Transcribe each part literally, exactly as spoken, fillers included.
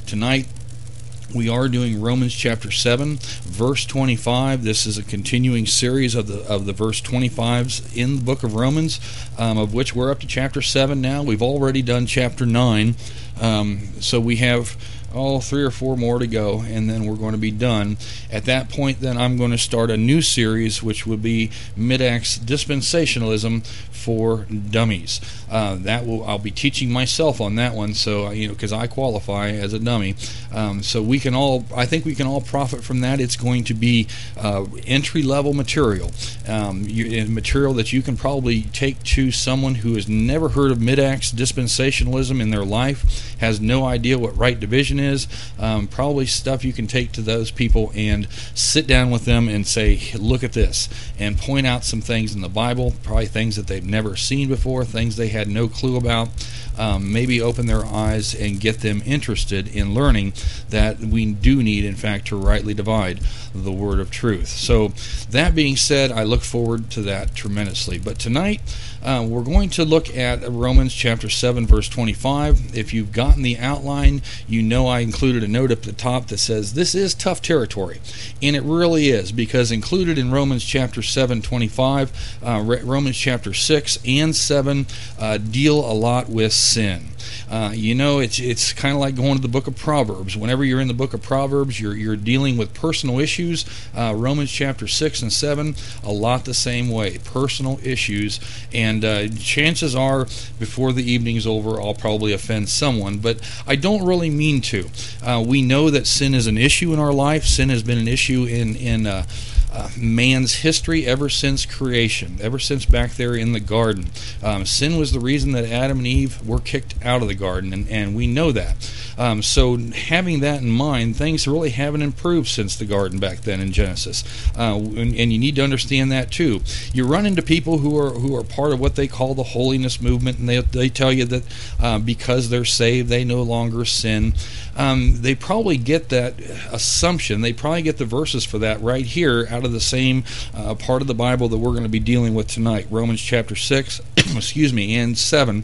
tonight we are doing Romans chapter seven, verse twenty-five. This is a continuing series of the of the verse twenty-fives in the book of Romans, um, of which we're up to chapter seven now. We've already done chapter nine, um, so we have oh, three or four more to go, and then we're going to be done. At that point, then, I'm going to start a new series, which would be Mid-Acts Dispensationalism for Dummies. Uh, that will I'll be teaching myself on that one, so you know, because I qualify as a dummy. Um, so we can all, I think, we can all profit from that. It's going to be uh, entry-level material, um, you, material that you can probably take to someone who has never heard of Mid-Acts Dispensationalism in their life, has no idea what right division is, um, probably stuff you can take to those people and sit down with them and say, look at this, and point out some things in the Bible, probably things that they've never seen before, things they had no clue about. Um, maybe open their eyes and get them interested in learning that we do need, in fact, to rightly divide the word of truth. So that being said, I look forward to that tremendously. But tonight, uh, we're going to look at Romans chapter seven, verse twenty-five. If you've gotten the outline, you know I included a note up at the top that says this is tough territory. And it really is, because included in Romans chapter seven, twenty-five, uh, Romans chapter six and seven uh, deal a lot with sin. Uh, you know, it's it's kind of like going to the book of Proverbs. Whenever you're in the book of Proverbs, you're you're dealing with personal issues. Uh, Romans chapter six and seven, a lot the same way, personal issues. And uh, chances are, before the evening's over, I'll probably offend someone, but I don't really mean to. Uh, we know that sin is an issue in our life. Sin has been an issue in in. Uh, Uh, man's history ever since creation, ever since back there in the garden. Um, sin was the reason that Adam and Eve were kicked out of the garden, and, and we know that. Um, so having that in mind, things really haven't improved since the garden back then in Genesis. Uh, and, and you need to understand that too. You run into people who are who are part of what they call the holiness movement, and they, they tell you that uh, because they're saved, they no longer sin. Um, they probably get that assumption, they probably get the verses for that right here out of the same uh, part of the Bible that we're going to be dealing with tonight, Romans chapter six, excuse me, and seven.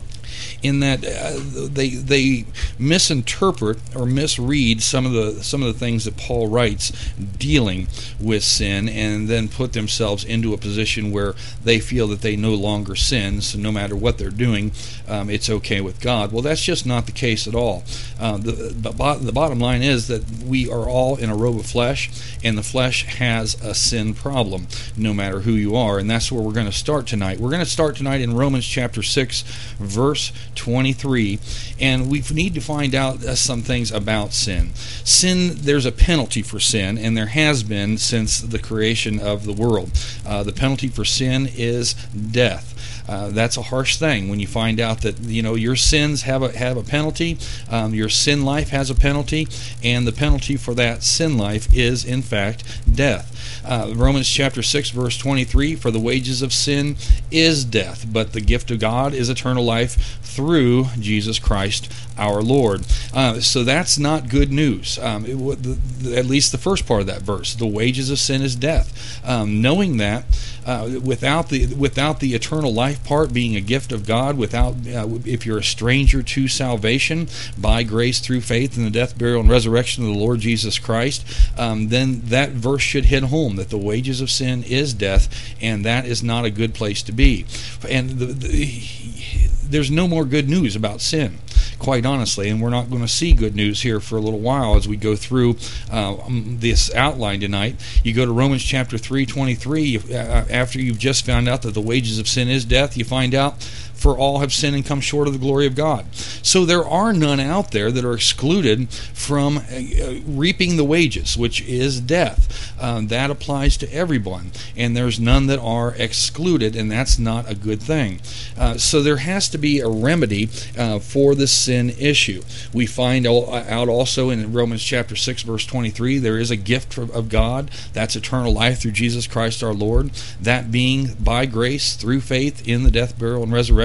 In that uh, they they misinterpret or misread some of the some of the things that Paul writes dealing with sin, and then put themselves into a position where they feel that they no longer sin, so no matter what they're doing, um, it's okay with God. Well, that's just not the case at all. Uh, the, the the bottom line is that we are all in a robe of flesh, and the flesh has a sin problem, no matter who you are, and that's where we're going to start tonight. We're going to start tonight in Romans chapter six, verse twenty-three, and we need to find out uh, some things about sin. Sin, there's a penalty for sin, and there has been since the creation of the world. Uh, the penalty for sin is death. Uh, that's a harsh thing when you find out that you know your sins have a have a penalty. Um, your sin life has a penalty, and the penalty for that sin life is, in fact, death. Uh, Romans chapter six, verse twenty-three, for the wages of sin is death, but the gift of God is eternal life through Jesus Christ our Lord. Uh, so that's not good news. Um, it, the, the, at least the first part of that verse, the wages of sin is death. Um, knowing that, uh, without the without the eternal life part being a gift of God, without uh, if you're a stranger to salvation by grace through faith in the death, burial, and resurrection of the Lord Jesus Christ, um, then that verse should hit home that the wages of sin is death, and that is not a good place to be. And the, the, there's no more good news about sin, quite honestly, and we're not going to see good news here for a little while as we go through uh, this outline tonight. You go to Romans chapter three, twenty-three, you, uh, after you've just found out that the wages of sin is death, you find out, for all have sinned and come short of the glory of God. So there are none out there that are excluded from uh, reaping the wages, which is death. Um, that applies to everyone, and there's none that are excluded, and that's not a good thing. Uh, so there has to be a remedy uh, for the sin issue. We find out also in Romans chapter six, verse twenty-three, there is a gift of God. That's eternal life through Jesus Christ our Lord, that being by grace through faith in the death, burial, and resurrection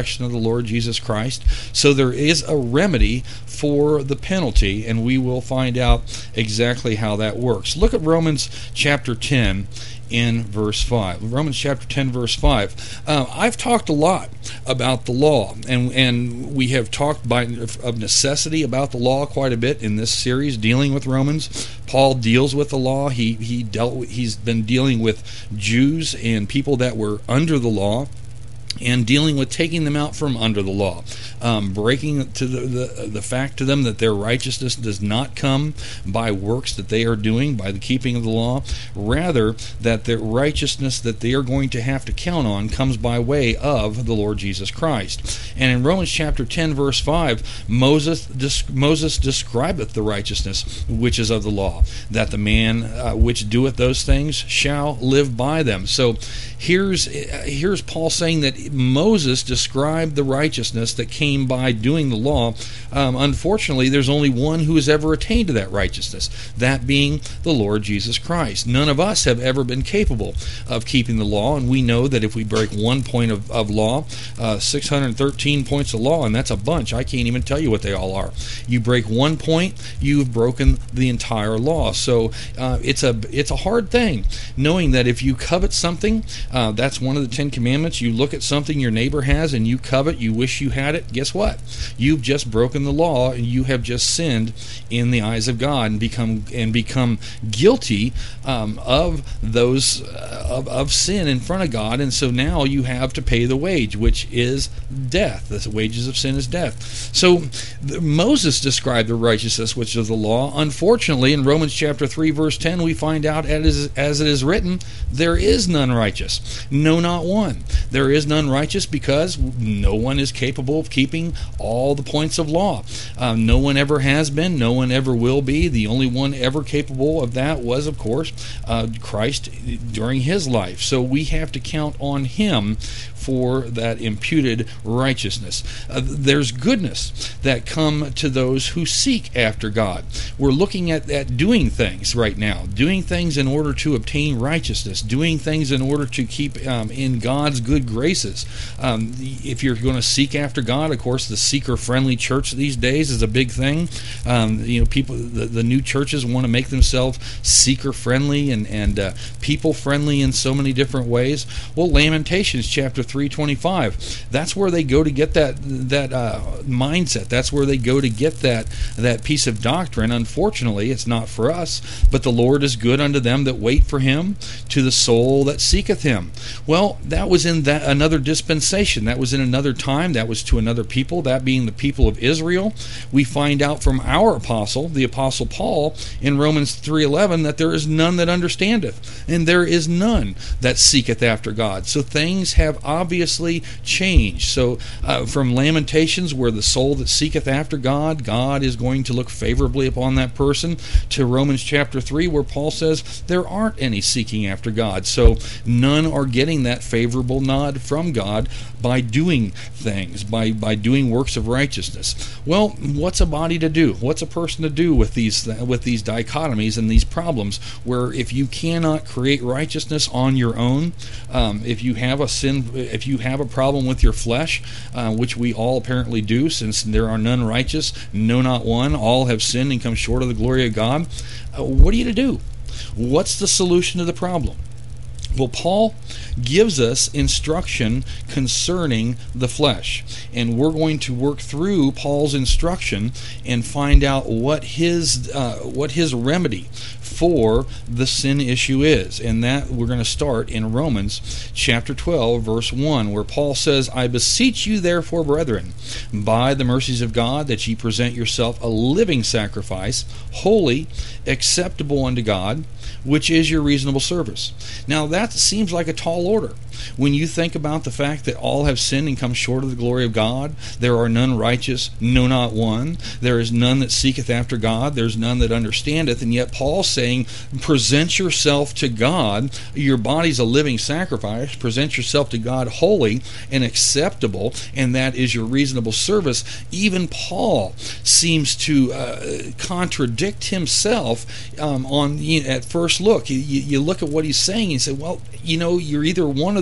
resurrection of the Lord Jesus Christ. So there is a remedy for the penalty, and we will find out exactly how that works. Look at Romans chapter ten in verse five. Romans chapter ten, verse five. Uh, I've talked a lot about the law, and and we have talked by of necessity about the law quite a bit in this series dealing with Romans. Paul deals with the law. He he dealt with, he's been dealing with Jews and people that were under the law, and dealing with taking them out from under the law, um, breaking to the, the the fact to them that their righteousness does not come by works that they are doing, by the keeping of the law, rather that the righteousness that they are going to have to count on comes by way of the Lord Jesus Christ. And in Romans chapter ten, verse five, Moses Moses describeth the righteousness which is of the law, that the man uh, which doeth those things shall live by them. So here's here's Paul saying that Moses described the righteousness that came by doing the law. Um, unfortunately, there's only one who has ever attained to that righteousness, that being the Lord Jesus Christ. None of us have ever been capable of keeping the law, and we know that if we break one point of, of law, uh, six hundred thirteen points of law, and that's a bunch. I can't even tell you what they all are. You break one point, you've broken the entire law. So uh, it's a it's a hard thing, knowing that if you covet something, uh, that's one of the Ten Commandments. You look at something your neighbor has and you covet, you wish you had it, guess what? You've just broken the law, and you have just sinned in the eyes of God and become and become guilty um, of those uh, of, of sin in front of God. And so now you have to pay the wage, which is death. The wages of sin is death. So the, Moses described the righteousness which is the law. Unfortunately, in Romans chapter three, verse ten, we find out as, as it is written, there is none righteous, no, not one. There is none righteous because no one is capable of keeping all the points of law. Um, no one ever has been, no one ever will be. The only one ever capable of that was, of course, uh, Christ during his life. So we have to count on him for that imputed righteousness. Uh, there's goodness that come to those who seek after God. We're looking at, at doing things right now, doing things in order to obtain righteousness, doing things in order to keep um, in God's good graces. Um, if you're going to seek after God, of course, the seeker-friendly church these days is a big thing. Um, you know, people, the, the new churches want to make themselves seeker-friendly and, and uh, people-friendly in so many different ways. Well, Lamentations chapter three twenty-five, that's where they go to get that that uh, mindset. That's where they go to get that that piece of doctrine. Unfortunately, it's not for us. But the Lord is good unto them that wait for him, to the soul that seeketh him. Well, that was in that another dispensation. That was in another time. That was to another people, that being the people of Israel. We find out from our apostle, the apostle Paul, in Romans three eleven, that there is none that understandeth, and there is none that seeketh after God. So things have obviously changed. So uh, from Lamentations, where the soul that seeketh after God, God is going to look favorably upon that person, to Romans chapter three, where Paul says there aren't any seeking after God. So none are getting that favorable nod from God by doing things, by, by doing works of righteousness. Well, what's a body to do? What's a person to do with these with these dichotomies and these problems, where if you cannot create righteousness on your own, um, if you have a sin, if you have a problem with your flesh, uh, which we all apparently do, since there are none righteous, no, not one, all have sinned and come short of the glory of God, uh, what are you to do? What's the solution to the problem? Well, Paul gives us instruction concerning the flesh, and we're going to work through Paul's instruction and find out what his uh, what his remedy for the sin issue is. And that we're going to start in Romans chapter twelve, verse one, where Paul says, I beseech you therefore, brethren, by the mercies of God, that ye present yourself a living sacrifice, holy, acceptable unto God, which is your reasonable service. Now that seems like a tall order. When you think about the fact that all have sinned and come short of the glory of God, there are none righteous, no, not one. There is none that seeketh after God. There's none that understandeth. And yet Paul's saying, present yourself to God. Your body's a living sacrifice. Present yourself to God holy and acceptable, and that is your reasonable service. Even Paul seems to uh, contradict himself um, on you know, at first look. You, you look at what he's saying and you say, well, you know, you're either one of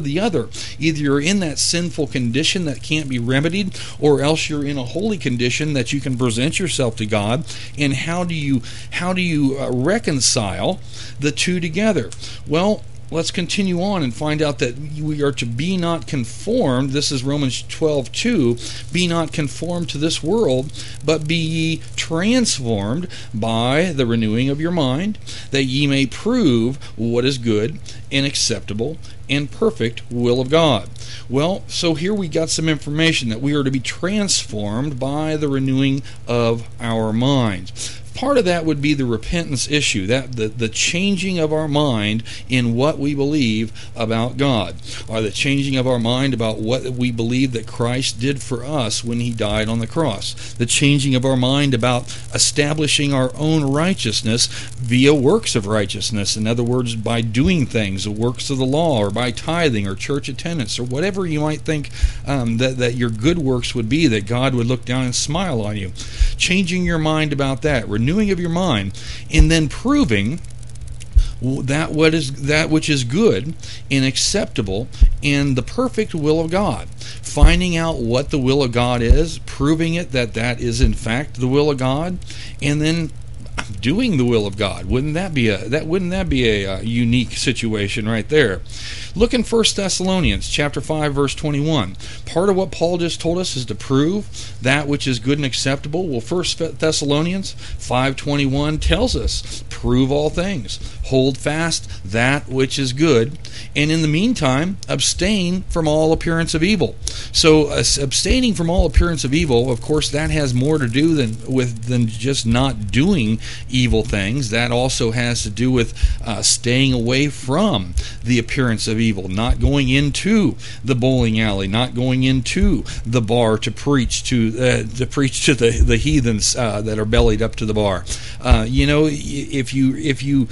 or the other. Either you're in that sinful condition that can't be remedied, or else you're in a holy condition that you can present yourself to God. And how do you how do you uh, reconcile the two together? Well, let's continue on and find out that we are to be not conformed. This is Romans twelve two. Be not conformed to this world, but be ye transformed by the renewing of your mind, that ye may prove what is good and acceptable and perfect will of God. Well, so here we got some information that we are to be transformed by the renewing of our minds. Part of that would be the repentance issue, that the, the changing of our mind in what we believe about God, or the changing of our mind about what we believe that Christ did for us when he died on the cross, the changing of our mind about establishing our own righteousness via works of righteousness. In other words, by doing things, the works of the law, or by tithing, or church attendance, or whatever you might think um, that, that your good works would be, that God would look down and smile on you. Changing your mind about that, renewing of your mind, and then proving that what is that which is good and acceptable and the perfect will of God. Finding out what the will of God is, proving it that that is in fact the will of God, and then doing the will of God. Wouldn't that be a that wouldn't that be a, a unique situation right there? Look in First Thessalonians chapter five verse twenty-one. Part of what Paul just told us is to prove that which is good and acceptable. Well, First Thessalonians five twenty-one tells us, prove all things, hold fast that which is good, and in the meantime abstain from all appearance of evil. So uh, abstaining from all appearance of evil, of course, that has more to do than with than just not doing evil things. That also has to do with uh, staying away from the appearance of evil, not going into the bowling alley, not going into the bar to preach to uh, to preach to the the heathens uh, that are bellied up to the bar. Uh, you know, if you if you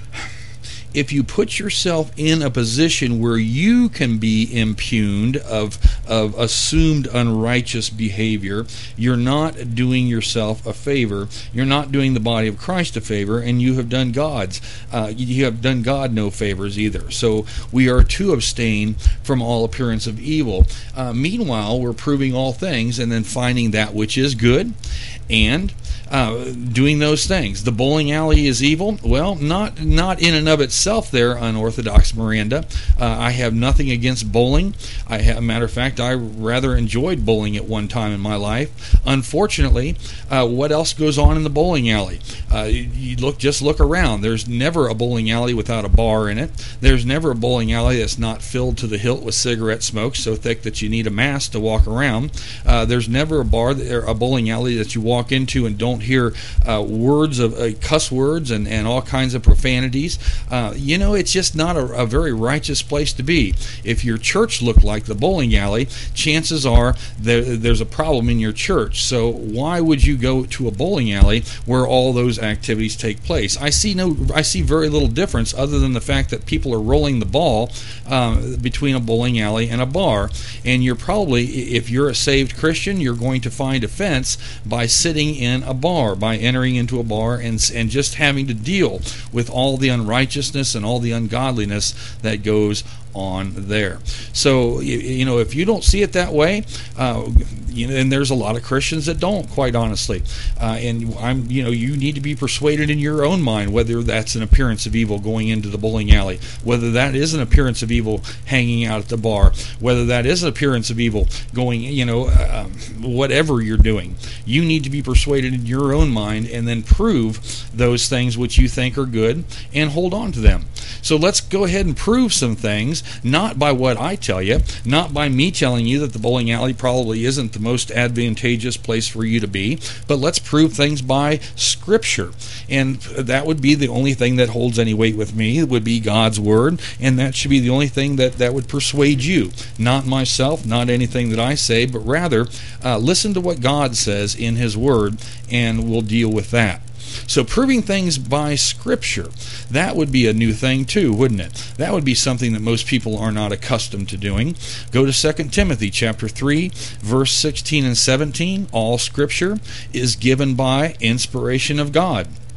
If you put yourself in a position where you can be impugned of of assumed unrighteous behavior, you're not doing yourself a favor. You're not doing the body of Christ a favor, and you have done God's. Uh, you have done God no favors either. So we are to abstain from all appearance of evil. Uh, meanwhile, we're proving all things, and then finding that which is good, and Uh, doing those things. The bowling alley is evil? Well, not not in and of itself there, unorthodox Miranda. Uh, I have nothing against bowling. I have, matter of fact, I rather enjoyed bowling at one time in my life. Unfortunately, uh, what else goes on in the bowling alley? Uh, you, you look, just look around. There's never a bowling alley without a bar in it. There's never a bowling alley that's not filled to the hilt with cigarette smoke so thick that you need a mask to walk around. Uh, there's never a bar, a bowling alley that you walk into and don't hear uh, words of uh, cuss words and, and all kinds of profanities. Uh, you know, it's just not a, a very righteous place to be. If your church looked like the bowling alley, chances are there, there's a problem in your church. So why would you go to a bowling alley where all those activities take place? I see no, I see very little difference other than the fact that people are rolling the ball um, between a bowling alley and a bar. And you're probably, if you're a saved Christian, you're going to find offense by sitting in a bar, by entering into a bar and and just having to deal with all the unrighteousness and all the ungodliness that goes on there. So, you, you know, if you don't see it that way, uh, you know, and there's a lot of Christians that don't, quite honestly. Uh, and I'm, you know, you need to be persuaded in your own mind whether that's an appearance of evil going into the bowling alley, whether that is an appearance of evil hanging out at the bar, whether that is an appearance of evil going, you know, uh, whatever you're doing. You need to be persuaded in your own mind and then prove those things which you think are good and hold on to them. So let's go ahead and prove some things, not by what I tell you, not by me telling you that the bowling alley probably isn't the most advantageous place for you to be, but let's prove things by Scripture. And that would be the only thing that holds any weight with me. It would be God's Word, and that should be the only thing that, that would persuade you. Not myself, not anything that I say, but rather uh, listen to what God says in His Word, and we'll deal with that. So proving things by Scripture, that would be a new thing too, wouldn't it? That would be something that most people are not accustomed to doing. Go to Second Timothy chapter three, verse sixteen and seventeen. All Scripture is given by inspiration of God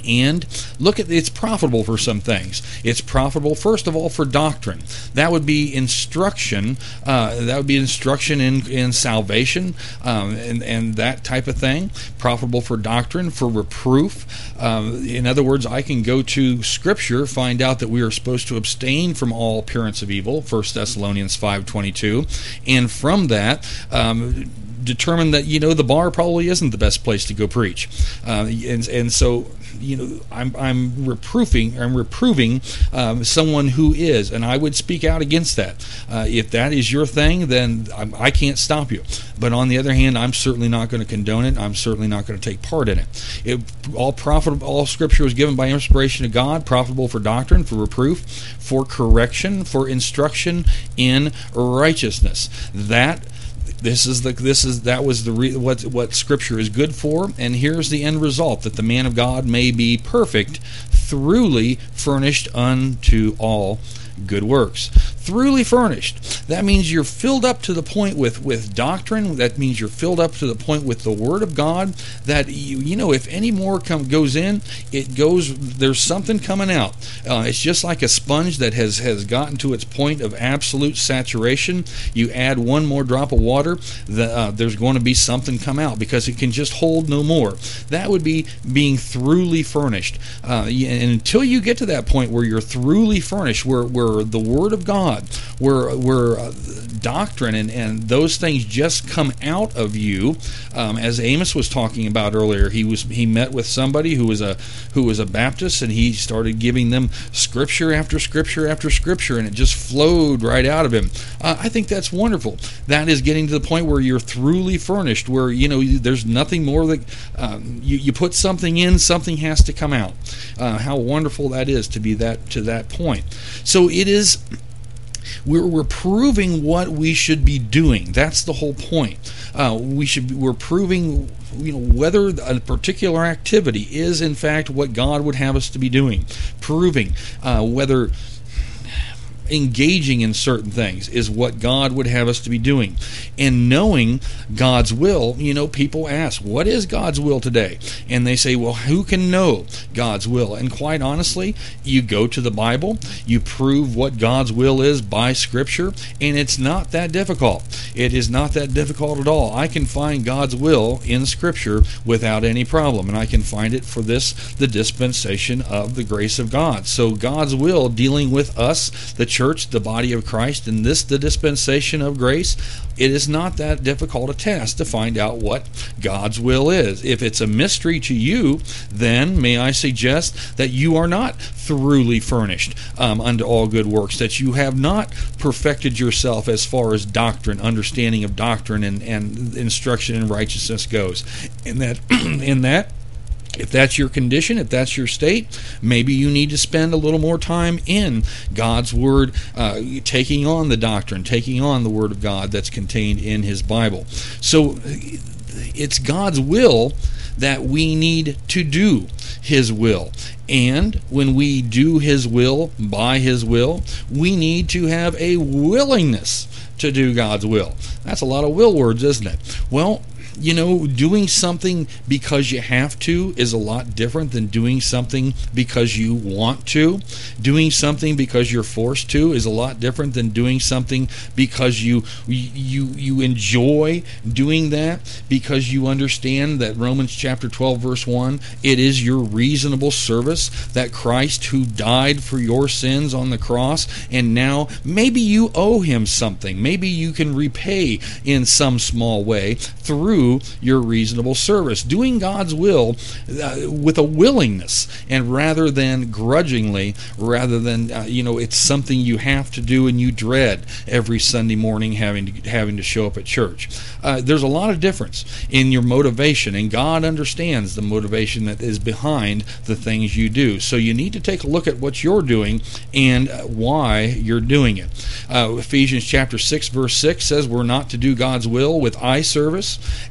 And look at, it's profitable for some things. It's profitable, first of all, for doctrine. That would be instruction. Uh, that would be instruction in, in salvation um, and, and that type of thing. Profitable for doctrine, for reproof. Um, in other words, I can go to Scripture, find out that we are supposed to abstain from all appearance of evil, First Thessalonians five twenty-two, and from that, um, determine that, you know, the bar probably isn't the best place to go preach. Uh, and, and so, you know, I'm I'm reproofing, I'm reproving um, someone who is, and I would speak out against that. Uh, if that is your thing, then I, I can't stop you. But on the other hand, I'm certainly not going to condone it. I'm certainly not going to take part in it. It all profitable, all Scripture was given by inspiration of God, profitable for doctrine, for reproof, for correction, for instruction in righteousness. That. This is the this is that was the re, what what Scripture is good for, and here's the end result: that the man of God may be perfect, thoroughly furnished unto all good works. Thoroughly furnished. That means you're filled up to the point with, with doctrine. That means you're filled up to the point with the Word of God. That you, you know, if any more come, goes in, it goes. There's something coming out. Uh, it's just like a sponge that has has gotten to its point of absolute saturation. You add one more drop of water, the, uh, there's going to be something come out because it can just hold no more. That would be being thoroughly furnished. Uh, and until you get to that point where you're thoroughly furnished, where where the Word of God, where where uh, doctrine and, and those things just come out of you, um, as Amos was talking about earlier. He was he met with somebody who was a who was a Baptist, and he started giving them scripture after scripture after scripture, and it just flowed right out of him. Uh, I think that's wonderful. That is getting to the point where you're thoroughly furnished, where you know there's nothing more that um, you you put something in, something has to come out. Uh, how wonderful that is to be that to that point. So it is. We're, we're proving what we should be doing. That's the whole point. Uh, we should. We're proving, you know, whether a particular activity is in fact what God would have us to be doing. Proving uh, whether engaging in certain things is what God would have us to be doing. And knowing God's will, you know, people ask, what is God's will today? And they say, well, who can know God's will? And quite honestly, you go to the Bible, you prove what God's will is by Scripture, and it's not that difficult. It is not that difficult at all. I can find God's will in Scripture without any problem, and I can find it for this, the dispensation of the grace of God. So God's will dealing with us, the church, the body of Christ, and this, the dispensation of grace, it is not that difficult a task to find out what God's will is. If it's a mystery to you, then may I suggest that you are not thoroughly furnished um, unto all good works, that you have not perfected yourself as far as doctrine, understanding of doctrine, and, and instruction in righteousness goes. And that, in that, if that's your condition, if that's your state, maybe you need to spend a little more time in God's Word, uh, taking on the doctrine, taking on the Word of God that's contained in His Bible. So it's God's will that we need to do His will. And when we do His will by His will, we need to have a willingness to do God's will. That's a lot of will words, isn't it? Well, you know, doing something because you have to is a lot different than doing something because you want to. Doing something because you're forced to is a lot different than doing something because you you you enjoy doing that, because you understand that Romans chapter twelve verse one, it is your reasonable service that Christ, who died for your sins on the cross, and now maybe you owe Him something. Maybe you can repay in some small way through your reasonable service, doing God's will uh, with a willingness, and rather than grudgingly, rather than uh, you know, it's something you have to do and you dread every Sunday morning having to, having to show up at church. Uh, there's a lot of difference in your motivation, and God understands the motivation that is behind the things you do. So you need to take a look at what you're doing and why you're doing it. Uh, Ephesians chapter six verse six says we're not to do God's will with eye service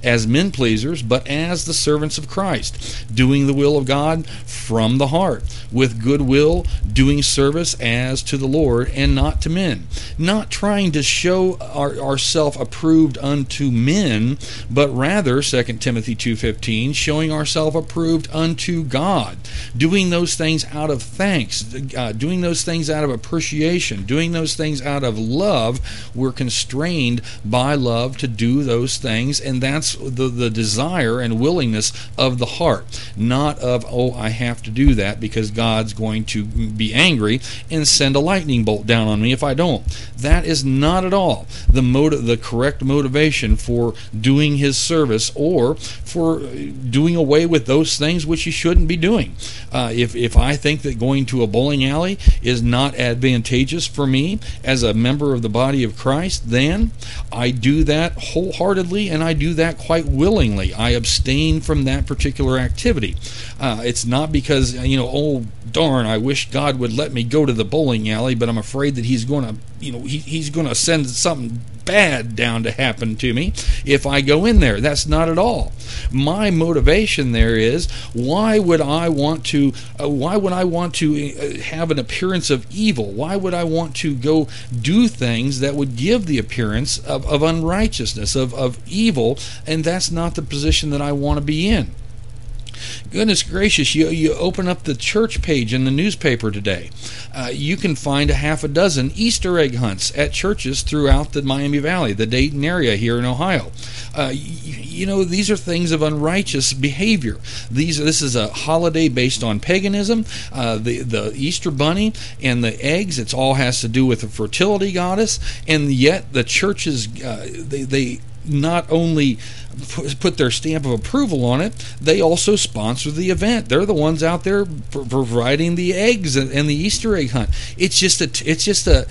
as men pleasers, but as the servants of Christ, doing the will of God from the heart, with good will, doing service as to the Lord and not to men, not trying to show our, ourselves approved unto men, but rather, Second Timothy two fifteen, showing ourselves approved unto God, doing those things out of thanks, uh, doing those things out of appreciation, doing those things out of love. We're constrained by love to do those things, and that's the, the desire and willingness of the heart, not of, oh, I have to do that because God's going to be angry and send a lightning bolt down on me if I don't. That is not at all the motive, the correct motivation for doing His service, or for doing away with those things which you shouldn't be doing. Uh, if if I think that going to a bowling alley is not advantageous for me as a member of the body of Christ, then I do that wholeheartedly, and I do that quite willingly. I abstain from that particular activity. Uh, it's not because, you know, oh, darn, I wish God would let me go to the bowling alley, but I'm afraid that He's going to, you know, he, He's going to send something bad down to happen to me if I go in there. That's not at all. My motivation there is, why would I want to uh, why would I want to uh, have an appearance of evil? Why would I want to go do things that would give the appearance of, of unrighteousness, of, of evil? And that's not the position that I want to be in. Goodness gracious, you, you open up the church page in the newspaper today. Uh, you can find a half a dozen Easter egg hunts at churches throughout the Miami Valley, the Dayton area here in Ohio. Uh, you, you know, these are things of unrighteous behavior. These This is a holiday based on paganism. Uh, the, the Easter bunny and the eggs, it all has to do with the fertility goddess, and yet the churches, uh, they, they not only put their stamp of approval on it, they also sponsor the event. They're the ones out there providing the eggs and the Easter egg hunt. It's just a, it's just a,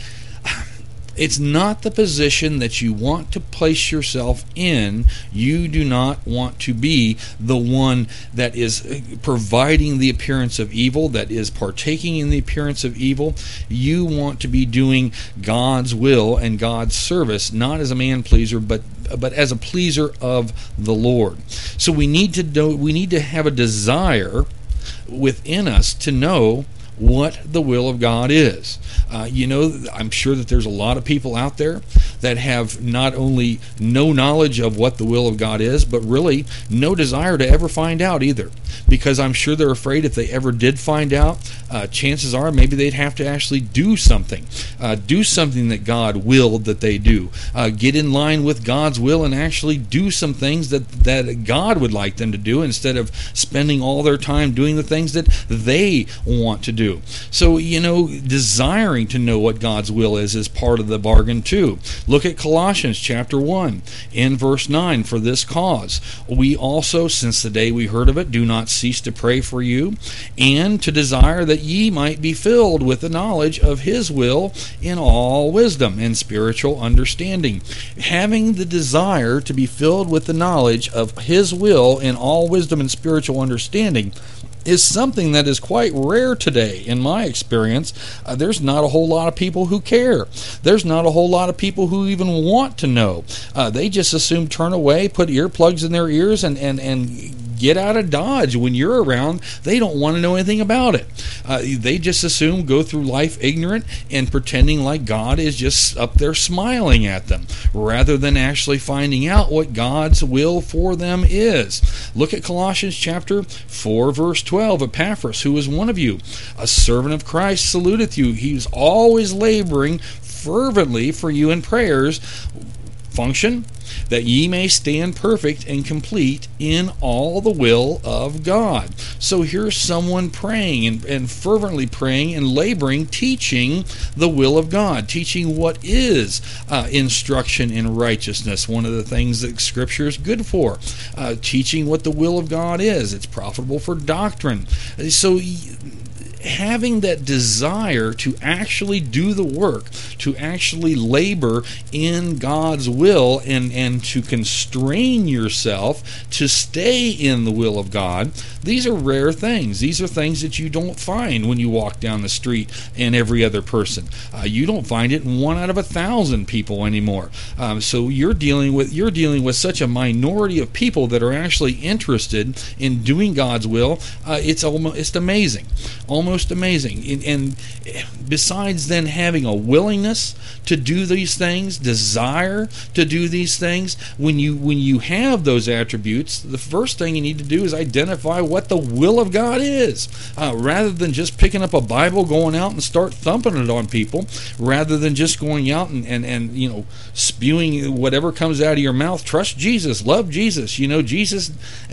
it's not the position that you want to place yourself in. You do not want to be the one that is providing the appearance of evil, that is partaking in the appearance of evil. You want to be doing God's will and God's service, not as a man pleaser, but but as a pleaser of the Lord. So we need to know, we need to have a desire within us to know what the will of God is. Uh, you know, I'm sure that there's a lot of people out there that have not only no knowledge of what the will of God is, but really no desire to ever find out either. Because I'm sure they're afraid if they ever did find out, uh, chances are maybe they'd have to actually do something. Uh, do something that God willed that they do. Uh, get in line with God's will and actually do some things that, that God would like them to do, instead of spending all their time doing the things that they want to do. So, you know, desiring to know what God's will is is part of the bargain too. Look at Colossians chapter one in verse nine. For this cause we also, since the day we heard of it, do not cease to pray for you, and to desire that ye might be filled with the knowledge of His will in all wisdom and spiritual understanding. Having the desire to be filled with the knowledge of His will in all wisdom and spiritual understanding is something that is quite rare today, in my experience. Uh, there's not a whole lot of people who care. There's not a whole lot of people who even want to know. Uh, they just assume turn away, put earplugs in their ears, and, and, and get out of Dodge. When you're around, they don't want to know anything about it. Uh, they just assume go through life ignorant and pretending like God is just up there smiling at them, rather than actually finding out what God's will for them is. Look at Colossians chapter four, verse twelve. Epaphras, who is one of you, a servant of Christ, saluteth you. He's always laboring fervently for you in prayers. Function, that ye may stand perfect and complete in all the will of God. So here's someone praying and, and fervently praying and laboring, teaching the will of God, teaching what is uh, instruction in righteousness, one of the things that Scripture is good for, uh, teaching what the will of God is. It's profitable for doctrine. So having that desire to actually do the work, to actually labor in God's will, and, and to constrain yourself to stay in the will of God, These are rare things. These are things that you don't find when you walk down the street in every other person. Uh, you don't find it in one out of a thousand people anymore. Um, so you're dealing with you're dealing with such a minority of people that are actually interested in doing God's will. Uh, it's almost it's amazing, almost amazing. And, and besides then having a willingness to do these things, desire to do these things, when you when you have those attributes, the first thing you need to do is identify what the will of God is, uh, rather than just picking up a Bible, going out and start thumping it on people, rather than just going out and, and, and you know spewing whatever comes out of your mouth. Trust Jesus, love Jesus. You know, Jesus,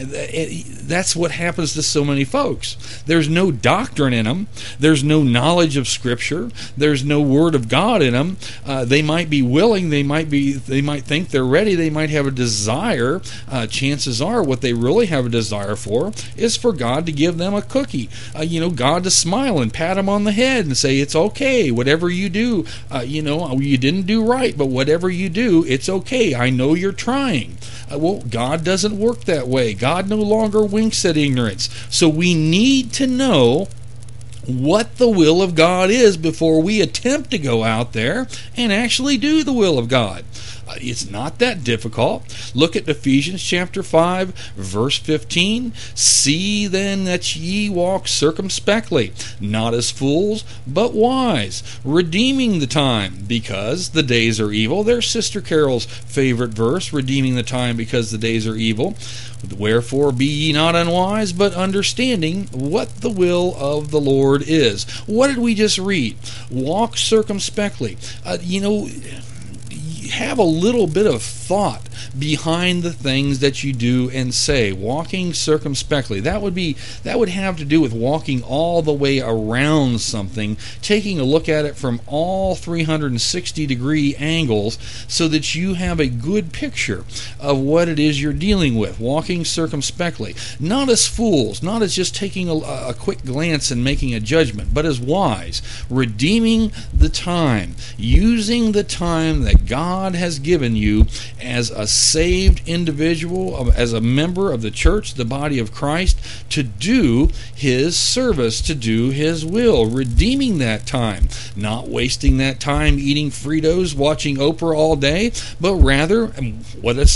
that's what happens to so many folks. There's no doctrine in them. There's no knowledge of Scripture. There's no Word of God in them. Uh, they might be willing. They might be. They might think they're ready. They might have a desire. Uh, chances are, what they really have a desire for is for God to give them a cookie. Uh, you know, God to smile and pat them on the head and say, "It's okay. Whatever you do, uh, you know, you didn't do right, but whatever you do, it's okay. I know you're trying." Uh, well, God doesn't work that way. God no longer winks at ignorance. So we need to know what the will of God is before we attempt to go out there and actually do the will of God. Uh, it's not that difficult. Look at Ephesians chapter five, verse fifteen. See then that ye walk circumspectly, not as fools, but wise, redeeming the time, because the days are evil. There's Sister Carol's favorite verse, redeeming the time because the days are evil. Wherefore be ye not unwise, but understanding what the will of the Lord is. What did we just read? Walk circumspectly. Uh, you know, have a little bit of thought behind the things that you do and say. Walking circumspectly. That would be that would have to do with walking all the way around something, taking a look at it from all three hundred sixty degree angles so that you have a good picture of what it is you're dealing with. Walking circumspectly. Not as fools, not as just taking a, a quick glance and making a judgment, but as wise. Redeeming the time. Using the time that God has given you as a saved individual, as a member of the church, the body of Christ, to do His service, to do His will, redeeming that time, not wasting that time eating Fritos, watching Oprah all day, but rather, what is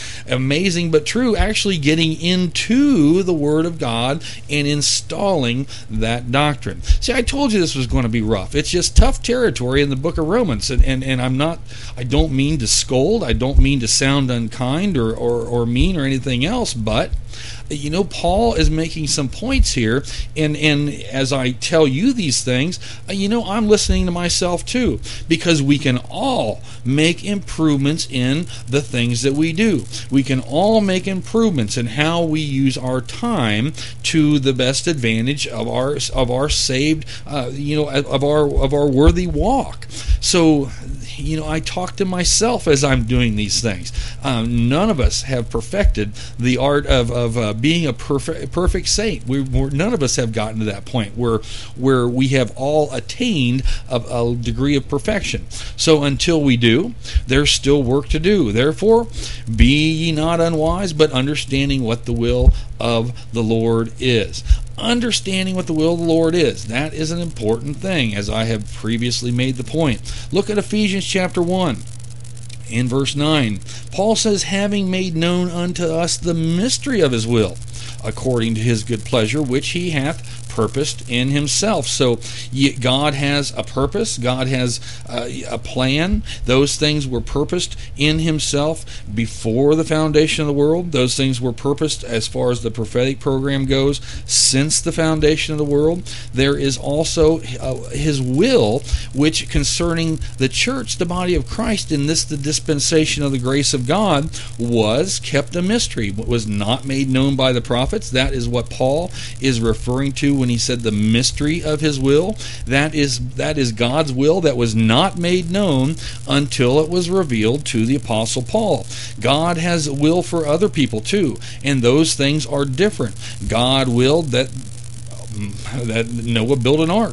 amazing but true, actually getting into the Word of God and installing that doctrine. See, I told you this was going to be rough. It's just tough territory in the book of Romans, and, and, and I'm not, I don't mean to scold, I don't mean to sound unkind or, or, or mean or anything else, but you know, Paul is making some points here, and, and as I tell you these things, you know, I'm listening to myself too, because we can all make improvements in the things that we do. We can all make improvements in how we use our time to the best advantage of our of our saved, uh, you know, of our of our worthy walk. So, you know, I talk to myself as I'm doing these things. Um, none of us have perfected the art of of uh, being a perfect perfect saint. We, we're, none of us have gotten to that point where where we have all attained a, a degree of perfection. So until we do, there's still work to do. Therefore, be ye not unwise, but understanding what the will of the Lord is. Understanding what the will of the Lord is. That is an important thing, as I have previously made the point. Look at Ephesians chapter one. In verse nine, Paul says, having made known unto us the mystery of His will, according to His good pleasure, which He hath purposed in Himself. So God has a purpose. God has uh, a plan. Those things were purposed in Himself before the foundation of the world. Those things were purposed as far as the prophetic program goes since the foundation of the world. There is also uh, His will, which concerning the church, the body of Christ, in this the dispensation of the grace of God, was kept a mystery. What was not made known by the prophets. That is what Paul is referring to when he said the mystery of His will. That is that is God's will that was not made known until it was revealed to the Apostle Paul. God has a will for other people too, and those things are different. God willed that that Noah build an ark.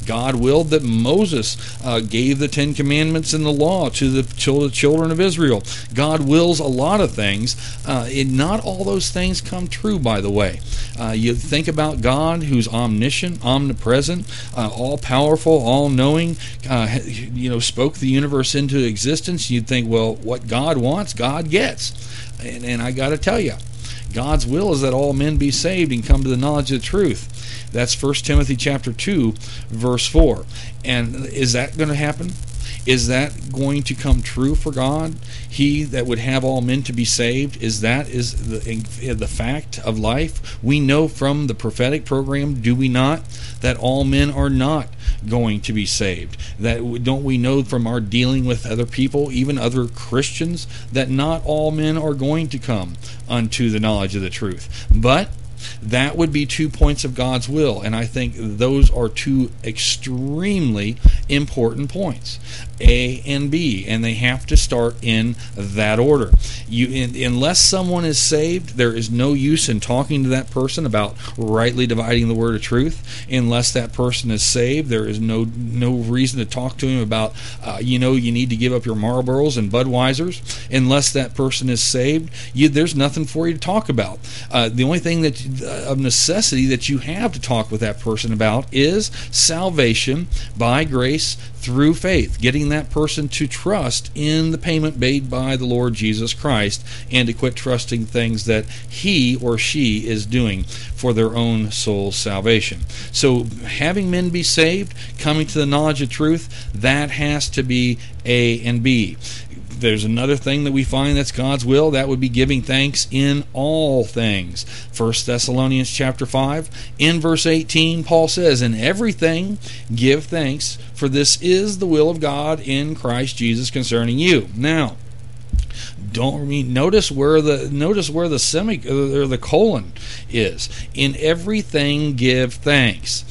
God willed that Moses uh, gave the Ten Commandments and the law to the, to the children of Israel. God wills a lot of things. Uh, and not all those things come true, by the way. Uh, you think about God, who's omniscient, omnipresent, uh, all-powerful, all-knowing, uh, you know, spoke the universe into existence. You'd think, well, what God wants, God gets. And, and I got to tell you, God's will is that all men be saved and come to the knowledge of the truth. That's First Timothy chapter two, verse four. And is that going to happen? Is that going to come true for God? He that would have all men to be saved, is that is the, the fact of life? We know from the prophetic program, do we not, that all men are not going to be saved? That don't we know from our dealing with other people, even other Christians, that not all men are going to come unto the knowledge of the truth? But that would be two points of God's will, and I think those are two extremely important points, A and B, and they have to start in that order. You, in, unless someone is saved, there is no use in talking to that person about rightly dividing the word of truth. Unless that person is saved, there is no no reason to talk to him about, uh, you know, you need to give up your Marlboros and Budweisers. Unless that person is saved, you, there's nothing for you to talk about. Uh, the only thing that of necessity that you have to talk with that person about is salvation by grace through faith, getting that person to trust in the payment made by the Lord Jesus Christ and to quit trusting things that he or she is doing for their own soul's salvation. So having men be saved, coming to the knowledge of truth, that has to be A and B. There's another thing that we find that's God's will. That would be giving thanks in all things. First Thessalonians chapter five, in verse eighteen, Paul says, "In everything give thanks, for this is the will of God in Christ Jesus concerning you." Now, don't mean notice where the notice where the semi or the colon is. In everything give thanks.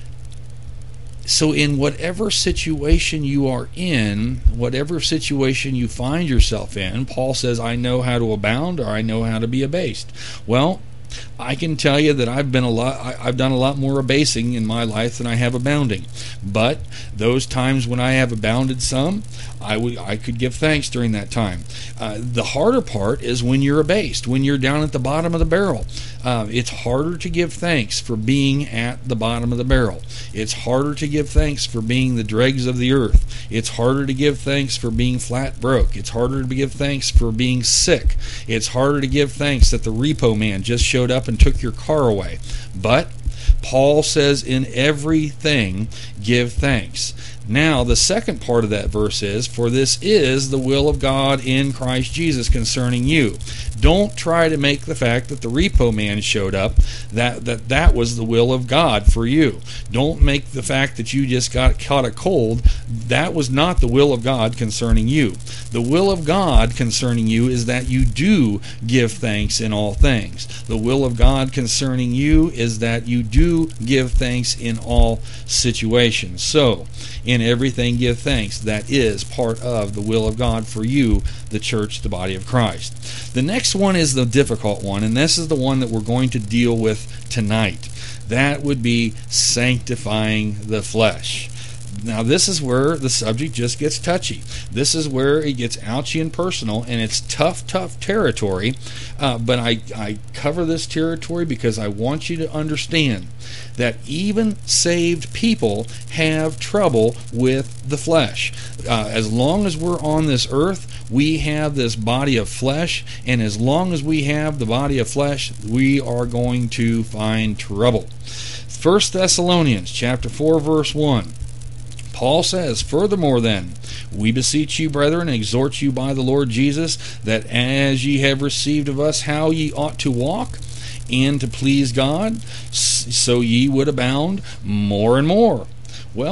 So in whatever situation you are in, whatever situation you find yourself in, Paul says, I know how to abound, or I know how to be abased. Well, I can tell you that I've been a lot. I've done a lot more abasing in my life than I have abounding. But those times when I have abounded some, I would I could give thanks during that time. Uh, the harder part is when you're abased, when you're down at the bottom of the barrel. Uh, it's harder to give thanks for being at the bottom of the barrel. It's harder to give thanks for being the dregs of the earth. It's harder to give thanks for being flat broke. It's harder to give thanks for being sick. It's harder to give thanks that the repo man just showed up and took your car away. But Paul says, in everything give thanks. Now, the second part of that verse is, for this is the will of God in Christ Jesus concerning you. Don't try to make the fact that the repo man showed up, that that, that was the will of God for you. Don't make the fact that you just got caught a cold, that was not the will of God concerning you. The will of God concerning you is that you do give thanks in all things. The will of God concerning you is that you do give thanks in all situations. So, in everything give thanks. That is part of the will of God for you, the church, the body of Christ. The next one is the difficult one, and this is the one that we're going to deal with tonight. That would be sanctifying the flesh. Now, this is where the subject just gets touchy. This is where it gets ouchy and personal, and it's tough, tough territory. Uh, but I, I cover this territory because I want you to understand that even saved people have trouble with the flesh. Uh, as long as we're on this earth, we have this body of flesh, and as long as we have the body of flesh, we are going to find trouble. First Thessalonians chapter four, verse one. Paul says, "Furthermore then, we beseech you, brethren, and exhort you by the Lord Jesus, that as ye have received of us how ye ought to walk, and to please God, so ye would abound more and more." Well,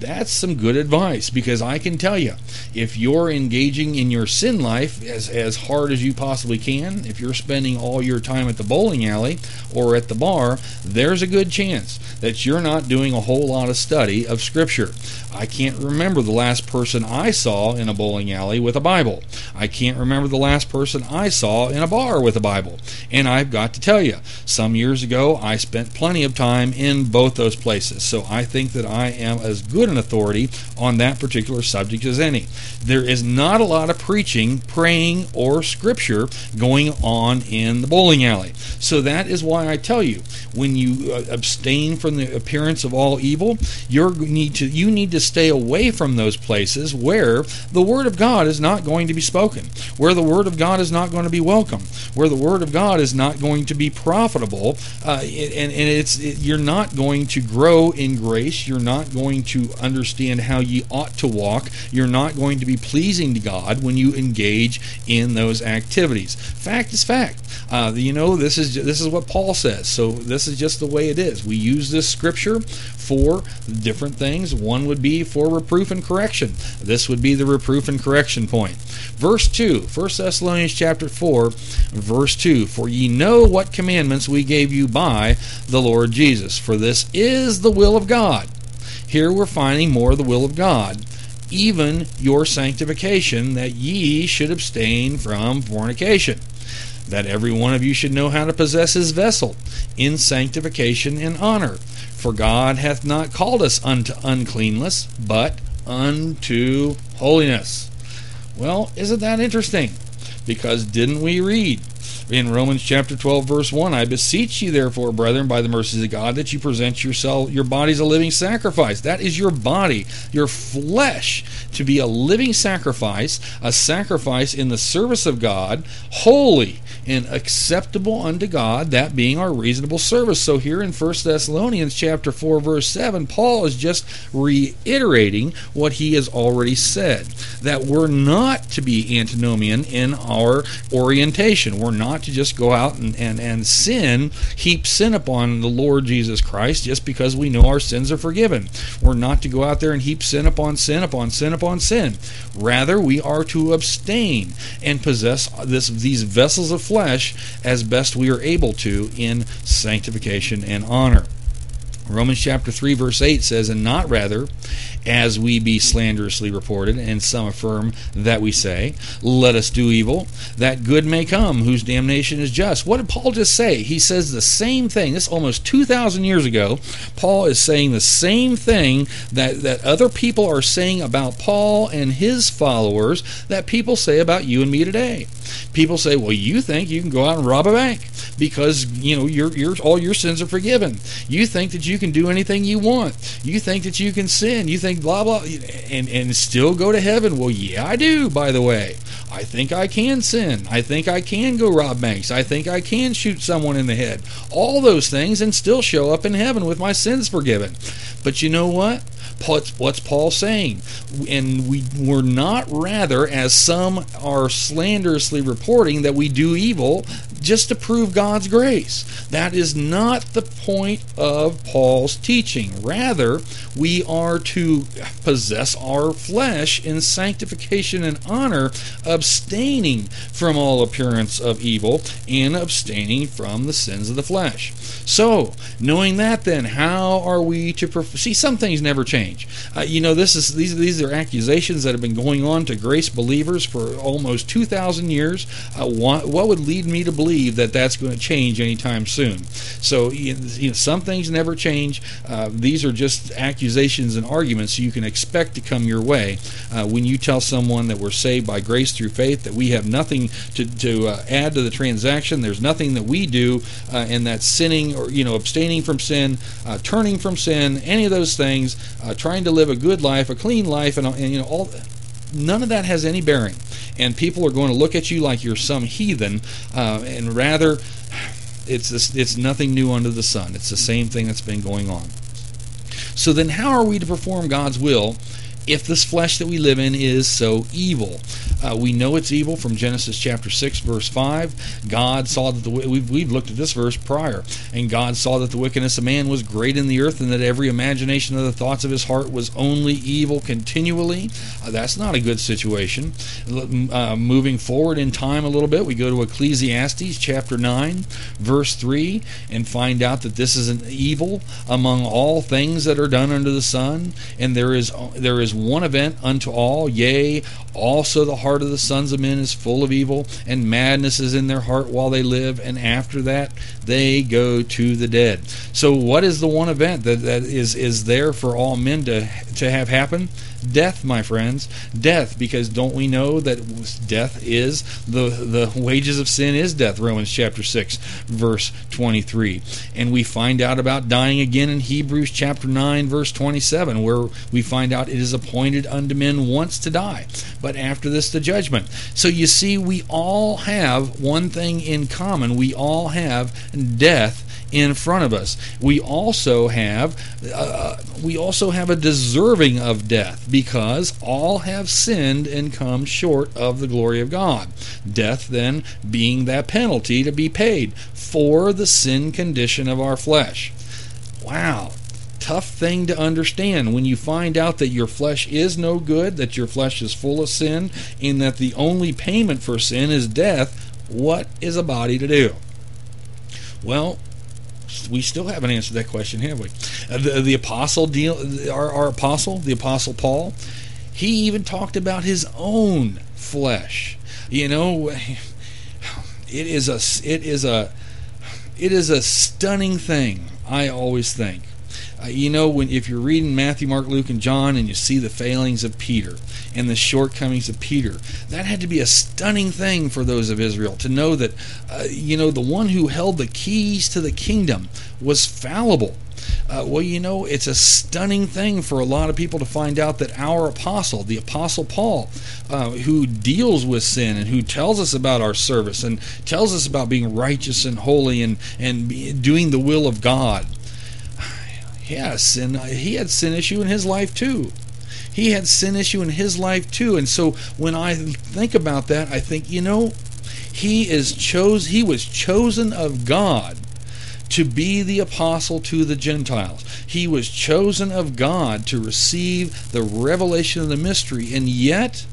That's some good advice, because I can tell you, if you're engaging in your sin life as, as hard as you possibly can, if you're spending all your time at the bowling alley or at the bar, there's a good chance that you're not doing a whole lot of study of Scripture. I can't remember the last person I saw in a bowling alley with a Bible. I can't remember the last person I saw in a bar with a Bible. And I've got to tell you, some years ago I spent plenty of time in both those places. So I think that I am as good an authority on that particular subject as any. There is not a lot of preaching, praying, or Scripture going on in the bowling alley. So that is why I tell you, when you uh, abstain from the appearance of all evil, you need to you need to stay away from those places where the Word of God is not going to be spoken, where the Word of God is not going to be welcome, where the Word of God is not going to be profitable, uh, and, and it's it, you're not going to grow in grace. You're not going to understand how ye ought to walk. You're not going to be pleasing to God when you engage in those activities. Fact is fact. Uh, you know, this is this is what Paul says. So this is just the way it is. We use this Scripture for different things. One would be for reproof and correction. This would be the reproof and correction point. Verse two, First Thessalonians chapter four, verse two, for ye know what commandments we gave you by the Lord Jesus, for this is the will of God. Here we're finding more of the will of God. Even your sanctification, that ye should abstain from fornication, that every one of you should know how to possess his vessel in sanctification and honor. For God hath not called us unto uncleanness, but unto holiness. Well, isn't that interesting? Because didn't we read in Romans chapter twelve, verse one, I beseech you therefore, brethren, by the mercies of God, that you present yourself, your bodies a living sacrifice. That is your body, your flesh, to be a living sacrifice, a sacrifice in the service of God, holy and acceptable unto God, that being our reasonable service. So here in First Thessalonians chapter four, verse seven, Paul is just reiterating what he has already said, that we're not to be antinomian in our orientation. We're not to just go out and, and, and sin, heap sin upon the Lord Jesus Christ just because we know our sins are forgiven. We're not to go out there and heap sin upon sin upon sin upon sin. Rather, we are to abstain and possess this these vessels of flesh as best we are able to in sanctification and honor. Romans chapter three, verse eight says, and not rather as we be slanderously reported, and some affirm that we say, let us do evil, that good may come, whose damnation is just. What did Paul just say? He says the same thing. This is almost two thousand years ago. Paul is saying the same thing that, that other people are saying about Paul and his followers that people say about you and me today. People say, well, you think you can go out and rob a bank because, you know, your your all your sins are forgiven. You think that you can do anything you want. You think that you can sin. You think blah, blah, and, and still go to heaven. Well, yeah, I do, by the way. I think I can sin. I think I can go rob banks. I think I can shoot someone in the head. All those things and still show up in heaven with my sins forgiven. But you know what? What's Paul saying? And we we're not rather, as some are slanderously reporting, that we do evil just to prove God's grace. That is not the point of Paul's teaching. Rather, we are to possess our flesh in sanctification and honor, abstaining from all appearance of evil and abstaining from the sins of the flesh. So, knowing that, then, how are we to perf- see? Some things never change. Uh, you know, this is these these are accusations that have been going on to grace believers for almost two thousand years. Uh, what, what would lead me to believe that that's going to change anytime soon? So, you know, some things never change. Uh, these are just accusations and arguments you can expect to come your way uh, when you tell someone that we're saved by grace through faith, that we have nothing to to uh, add to the transaction. There's nothing that we do, uh, and that's sinning, or you know, abstaining from sin, uh, turning from sin, any of those things, uh, trying to live a good life, a clean life, and, and you know, all. None of that has any bearing, and people are going to look at you like you're some heathen, uh, and rather, it's this, it's nothing new under the sun. It's the same thing that's been going on. So then, how are we to perform God's will if this flesh that we live in is so evil? Uh, we know it's evil from Genesis chapter six, verse five. God saw that the we've, we've looked at this verse prior, and God saw that the wickedness of man was great in the earth, and that every imagination of the thoughts of his heart was only evil continually. Uh, that's not a good situation. Uh, moving forward in time a little bit, we go to Ecclesiastes chapter nine, verse three, and find out that this is an evil among all things that are done under the sun, and there is there is one event unto all, yea, also the heart of the sons of men is full of evil, and madness is in their heart while they live, and after that they go to the dead. So what is the one event that, that is, is there for all men to, to have happen? Death, my friends. Death, because don't we know that death is, the, the wages of sin is death, Romans chapter six, verse twenty-three. And we find out about dying again in Hebrews chapter nine, verse twenty-seven, where we find out it is appointed unto men once to die, but after this the judgment. So you see, we all have one thing in common. We all have death in front of us. We also have uh, we also have a deserving of death, because all have sinned and come short of the glory of God. Death then being that penalty to be paid for the sin condition of our flesh. Wow. Tough thing to understand when you find out that your flesh is no good, that your flesh is full of sin, and that the only payment for sin is death. What is a body to do? Well, we still haven't answered that question, have we? Uh, the, the apostle, deal, our, our apostle, the apostle Paul, he even talked about his own flesh. You know, it is a, it is a, it is a stunning thing. I always think. Uh, you know, when if you're reading Matthew, Mark, Luke, and John, and you see the failings of Peter and the shortcomings of Peter, that had to be a stunning thing for those of Israel to know that, uh, you know, the one who held the keys to the kingdom was fallible. Uh, well, you know, it's a stunning thing for a lot of people to find out that our apostle, the apostle Paul, uh, who deals with sin and who tells us about our service and tells us about being righteous and holy and, and be, doing the will of God, yeah, sin, he had sin issue in his life too. He had sin issue in his life too. And so when I think about that, I think, you know, he is chose he was chosen of God to be the apostle to the Gentiles. He was chosen of God to receive the revelation of the mystery. And yet,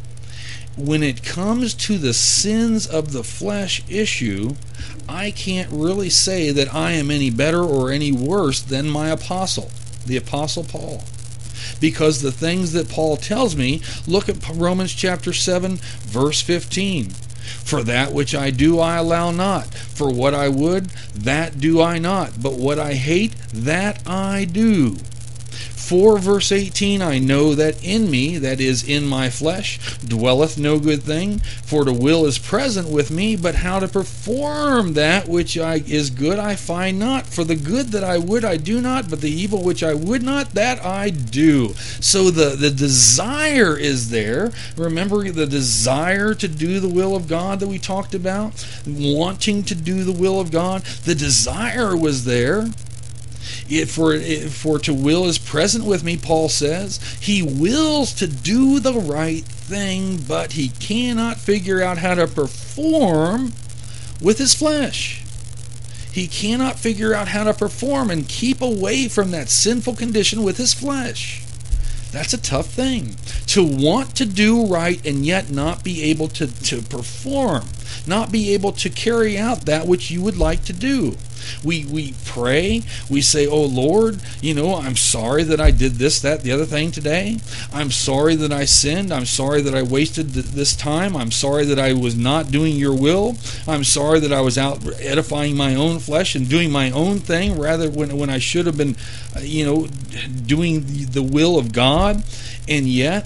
when it comes to the sins of the flesh issue, I can't really say that I am any better or any worse than my apostle, the apostle Paul. Because the things that Paul tells me, look at Romans chapter seven, verse fifteen. For that which I do I allow not. For what I would, that do I not. But what I hate, that I do. For, verse eighteen, I know that in me, that is, in my flesh, dwelleth no good thing. For the will is present with me, but how to perform that which I, is good I find not. For the good that I would I do not, but the evil which I would not, that I do. So the, the desire is there. Remember the desire to do the will of God that we talked about? Wanting to do the will of God. The desire was there. It, for, it, for to will is present with me, Paul says. He wills to do the right thing, but he cannot figure out how to perform with his flesh. He cannot figure out how to perform and keep away from that sinful condition with his flesh. That's a tough thing. To want to do right and yet not be able to, to perform, not be able to carry out that which you would like to do. We we pray, we say, oh Lord, you know, I'm sorry that I did this, that, the other thing today. I'm sorry that I sinned. I'm sorry that I wasted th- this time. I'm sorry that I was not doing your will. I'm sorry that I was out edifying my own flesh and doing my own thing rather when, when I should have been, uh, you know, doing the will of God. And yet,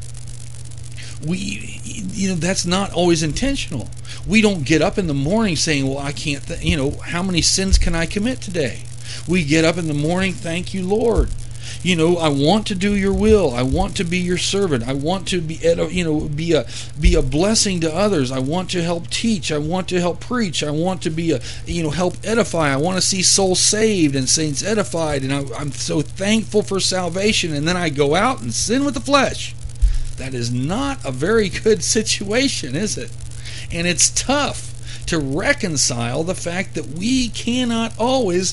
we, you know, that's not always intentional. We don't get up in the morning saying, well, I can't, th- you know, how many sins can I commit today? We get up in the morning, thank you, Lord. You know, I want to do your will. I want to be your servant. I want to be, you know, be a be a blessing to others. I want to help teach. I want to help preach. I want to be a, you know, help edify. I want to see souls saved and saints edified. And I, I'm so thankful for salvation. And then I go out and sin with the flesh. That is not a very good situation, is it? And it's tough to reconcile the fact that we cannot always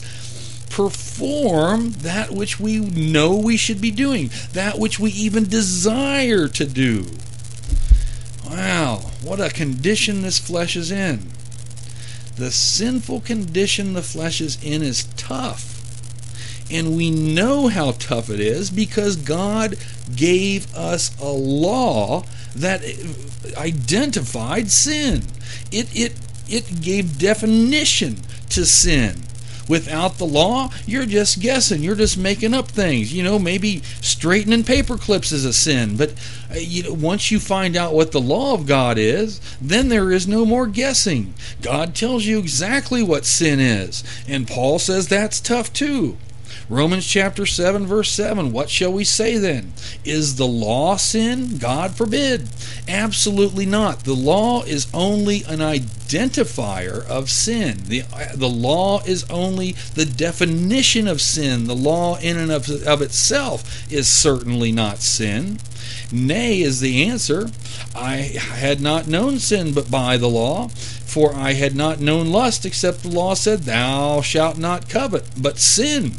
perform that which we know we should be doing, that which we even desire to do. Wow, what a condition this flesh is in. The sinful condition the flesh is in is tough. And we know how tough it is because God gave us a law that identified sin. It, it, it gave definition to sin. Without the law, you're just guessing. You're just making up things. You know, maybe straightening paper clips is a sin. But uh, you know, once you find out what the law of God is, then there is no more guessing. God tells you exactly what sin is. And Paul says that's tough too. Romans chapter seven, verse seven, what shall we say then? Is the law sin? God forbid. Absolutely not. The law is only an identifier of sin. The, the law is only the definition of sin. The law in and of, of itself is certainly not sin. Nay is the answer. I had not known sin but by the law, for I had not known lust except the law said, thou shalt not covet. But sin,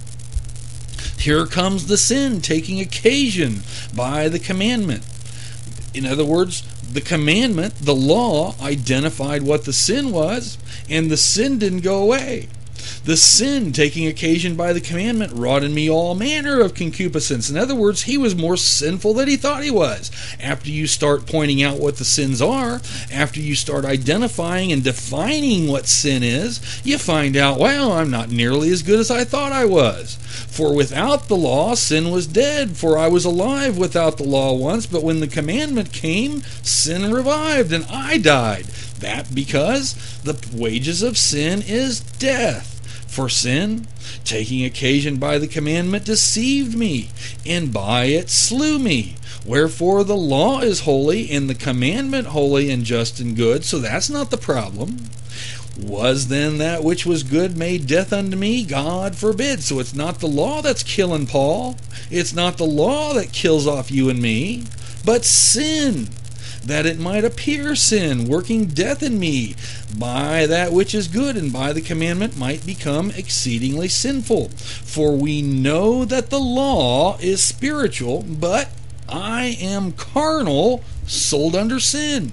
here comes the sin taking occasion by the commandment. In other words, the commandment, the law, identified what the sin was, and the sin didn't go away. The sin taking occasion by the commandment wrought in me all manner of concupiscence. In other words, he was more sinful than he thought he was. After you start pointing out what the sins are, after you start identifying and defining what sin is, you find out, well, I'm not nearly as good as I thought I was. For without the law, sin was dead. For I was alive without the law once, but when the commandment came, sin revived, and I died. That because the wages of sin is death. For sin, taking occasion by the commandment, deceived me, and by it slew me. Wherefore the law is holy, and the commandment holy and just and good. So that's not the problem. Was then that which was good made death unto me? God forbid. So it's not the law that's killing Paul. It's not the law that kills off you and me, but sin, that it might appear sin, working death in me, by that which is good, and by the commandment might become exceedingly sinful. For we know that the law is spiritual, but I am carnal, sold under sin.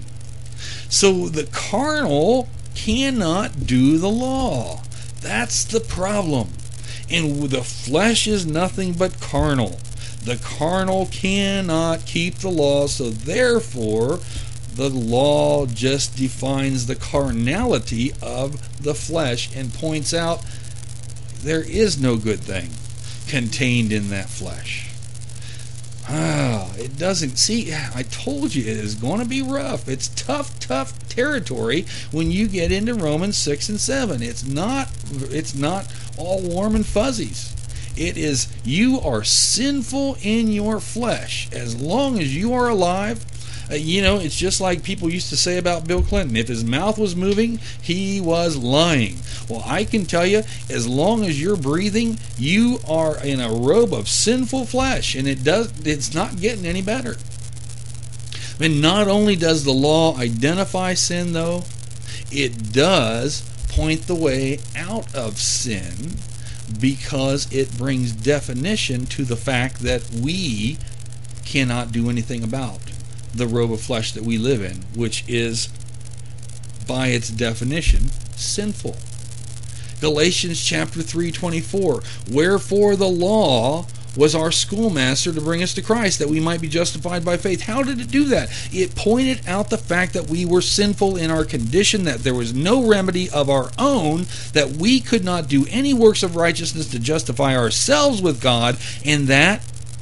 So the carnal cannot do the law. That's the problem. And the flesh is nothing but carnal. The carnal cannot keep the law, so therefore the law just defines the carnality of the flesh and points out there is no good thing contained in that flesh. Ah, it doesn't, see, I told you it is going to be rough. It's tough, tough territory when you get into Romans six and seven. It's not, it's not all warm and fuzzies. It is, you are sinful in your flesh. As long as you are alive, uh, you know, it's just like people used to say about Bill Clinton. If his mouth was moving, he was lying. Well, I can tell you, as long as you're breathing, you are in a robe of sinful flesh, and it does, it's not getting any better. And not only does the law identify sin, though, it does point the way out of sin, because it brings definition to the fact that we cannot do anything about the robe of flesh that we live in, which is, by its definition, sinful. Galatians chapter three twenty-four, wherefore the law was our schoolmaster to bring us to Christ, that we might be justified by faith. How did it do that? It pointed out the fact that we were sinful in our condition, that there was no remedy of our own, that we could not do any works of righteousness to justify ourselves with God, and that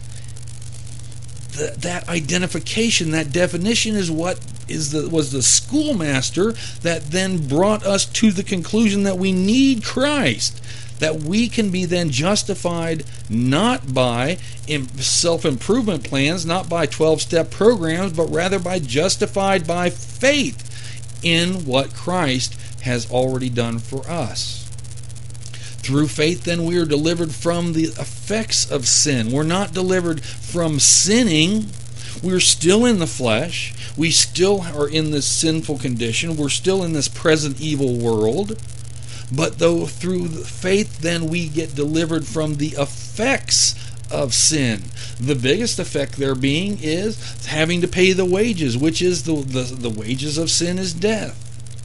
th- that identification, that definition is what is the was the schoolmaster that then brought us to the conclusion that we need Christ. That we can be then justified not by self-improvement plans, not by twelve-step programs, but rather by justified by faith in what Christ has already done for us. Through faith, then, we are delivered from the effects of sin. We're not delivered from sinning. We're still in the flesh. We still are in this sinful condition. We're still in this present evil world. But though through faith then we get delivered from the effects of sin. The biggest effect there being is having to pay the wages, which is the, the, the wages of sin is death.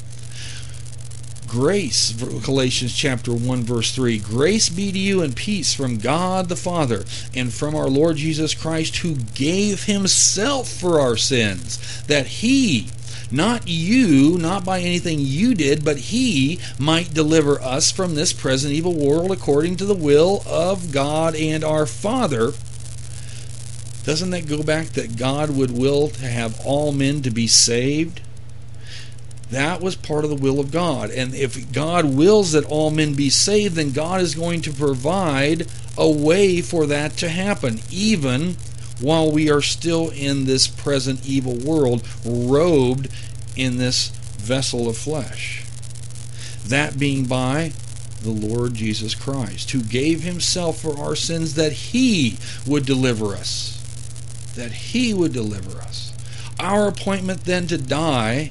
Grace, Galatians chapter one verse three, grace be to you and peace from God the Father and from our Lord Jesus Christ, who gave himself for our sins, that he, not you, not by anything you did, but he might deliver us from this present evil world according to the will of God and our Father. Doesn't that go back that God would will to have all men to be saved? That was part of the will of God. And if God wills that all men be saved, then God is going to provide a way for that to happen, even while we are still in this present evil world, robed in this vessel of flesh. That being by the Lord Jesus Christ, who gave himself for our sins that he would deliver us. That he would deliver us. Our appointment then to die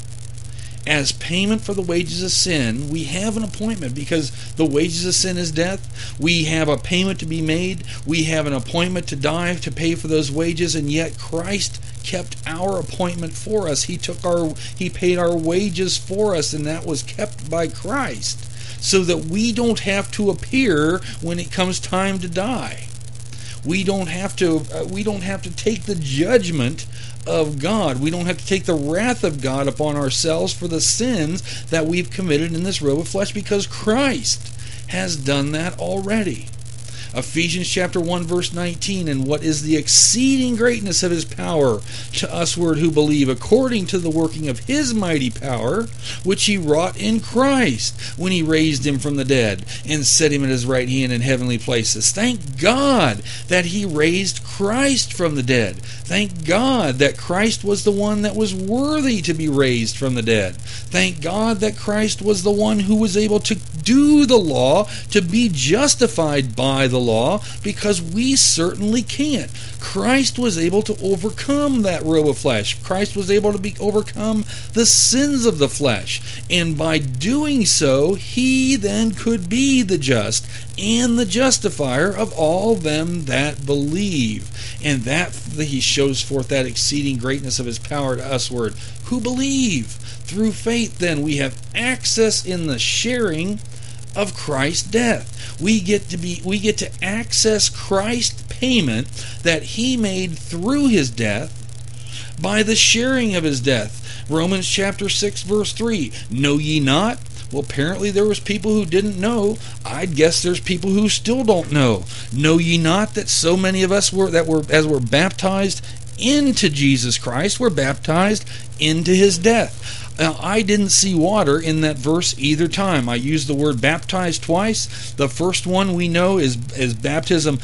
as payment for the wages of sin, we have an appointment because the wages of sin is death. We have a payment to be made. We have an appointment to die to pay for those wages, and yet Christ kept our appointment for us. He took our, he paid our wages for us, and that was kept by Christ, so that we don't have to appear when it comes time to die. We don't have to. Uh, we don't have to take the judgment of God. We don't have to take the wrath of God upon ourselves for the sins that we've committed in this robe of flesh, because Christ has done that already. Ephesians chapter one verse nineteen, and what is the exceeding greatness of his power to usward who believe, according to the working of his mighty power, which he wrought in Christ, when he raised him from the dead, and set him at his right hand in heavenly places. Thank God that he raised Christ from the dead. Thank God that Christ was the one that was worthy to be raised from the dead. Thank God that Christ was the one who was able to do the law, to be justified by the law, because we certainly can't. Christ was able to overcome that robe of flesh. Christ was able to be overcome the sins of the flesh. And by doing so, he then could be the just and the justifier of all them that believe. And that he shows forth that exceeding greatness of his power to usward who believe. Through faith, then, we have access in the sharing of Christ's death. We get to be we get to access Christ's payment that he made through his death by the sharing of his death. Romans chapter six verse three, know ye not? Well, apparently there was people who didn't know. I'd guess there's people who still don't know. Know ye not that so many of us were that were as were baptized into Jesus Christ, were baptized into his death. Now, I didn't see water in that verse either time. I used the word baptized twice. The first one we know is, is baptism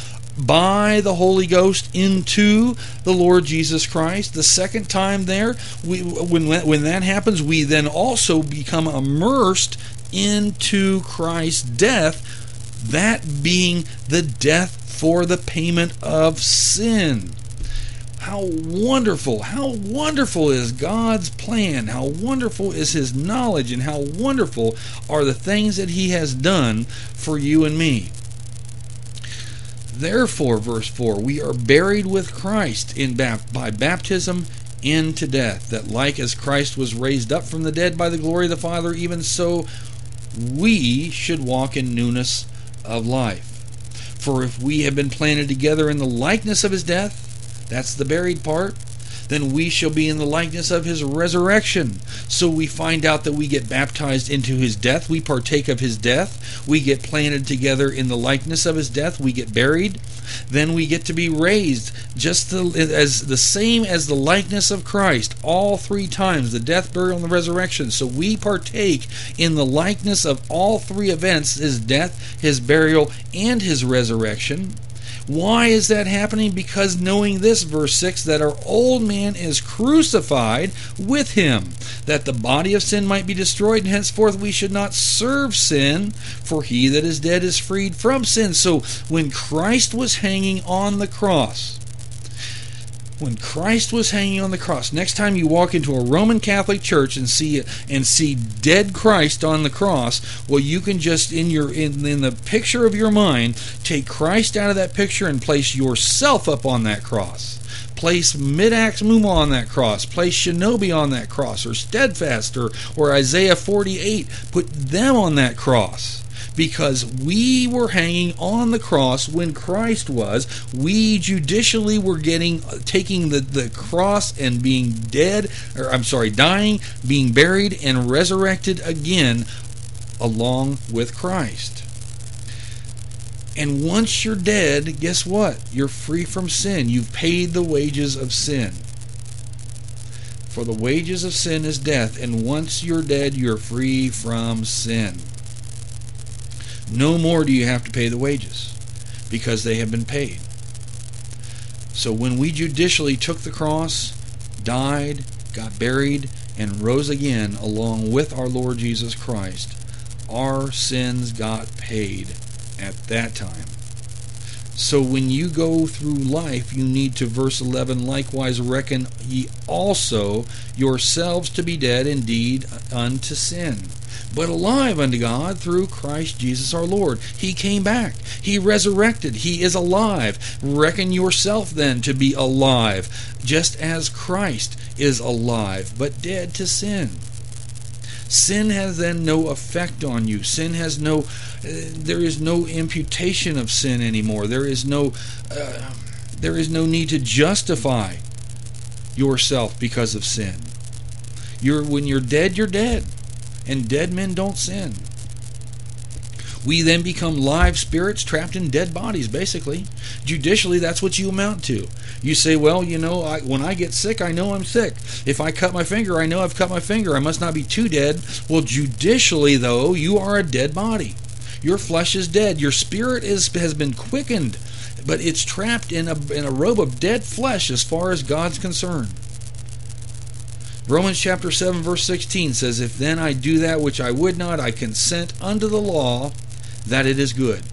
by the Holy Ghost into the Lord Jesus Christ. The second time there, we, when, when that happens, we then also become immersed into Christ's death, that being the death for the payment of sin. How wonderful, how wonderful is God's plan, how wonderful is his knowledge, and how wonderful are the things that he has done for you and me. Therefore, verse four, we are buried with Christ in bap- by baptism into death, that like as Christ was raised up from the dead by the glory of the Father, even so we should walk in newness of life. For if we have been planted together in the likeness of his death, that's the buried part, then we shall be in the likeness of his resurrection. So we find out that we get baptized into his death. We partake of his death. We get planted together in the likeness of his death. We get buried. Then we get to be raised, just the, as the same as the likeness of Christ, all three times, the death, burial, and the resurrection. So we partake in the likeness of all three events, his death, his burial, and his resurrection. Why is that happening? Because knowing this, verse six, that our old man is crucified with him, that the body of sin might be destroyed, and henceforth we should not serve sin, for he that is dead is freed from sin. So when Christ was hanging on the cross, When Christ was hanging on the cross, next time you walk into a Roman Catholic church and see and see dead Christ on the cross, well, you can just in your in, in the picture of your mind take Christ out of that picture and place yourself up on that cross. Place Midax Muma on that cross. Place Shinobi on that cross, or Steadfast, or or Isaiah forty-eight. Put them on that cross. Because we were hanging on the cross when Christ was. We judicially were getting taking the, the cross and being dead, or I'm sorry, dying, being buried, and resurrected again along with Christ. And once you're dead, guess what? You're free from sin. You've paid the wages of sin. For the wages of sin is death, and once you're dead, you're free from sin. No more do you have to pay the wages, because they have been paid. So when we judicially took the cross, died, got buried, and rose again along with our Lord Jesus Christ, our sins got paid at that time. So when you go through life, you need to, verse eleven, likewise reckon ye also yourselves to be dead indeed unto sin, but alive unto God through Christ Jesus our Lord. He came back. He resurrected. He is alive. Reckon yourself then to be alive, just as Christ is alive, but dead to sin. Sin has then no effect on you. Sin has no, uh, there is no imputation of sin anymore. There is no, uh, there is no need to justify yourself because of sin. You're when you're dead, you're dead. And dead men don't sin. We then become live spirits trapped in dead bodies, basically. Judicially, that's what you amount to. You say, well, you know, I, when I get sick, I know I'm sick. If I cut my finger, I know I've cut my finger. I must not be too dead. Well, judicially, though, you are a dead body. Your flesh is dead. Your spirit is has been quickened, but it's trapped in a, in a robe of dead flesh as far as God's concerned. Romans chapter seven verse sixteen says, if then I do that which I would not, I consent unto the law that it is good.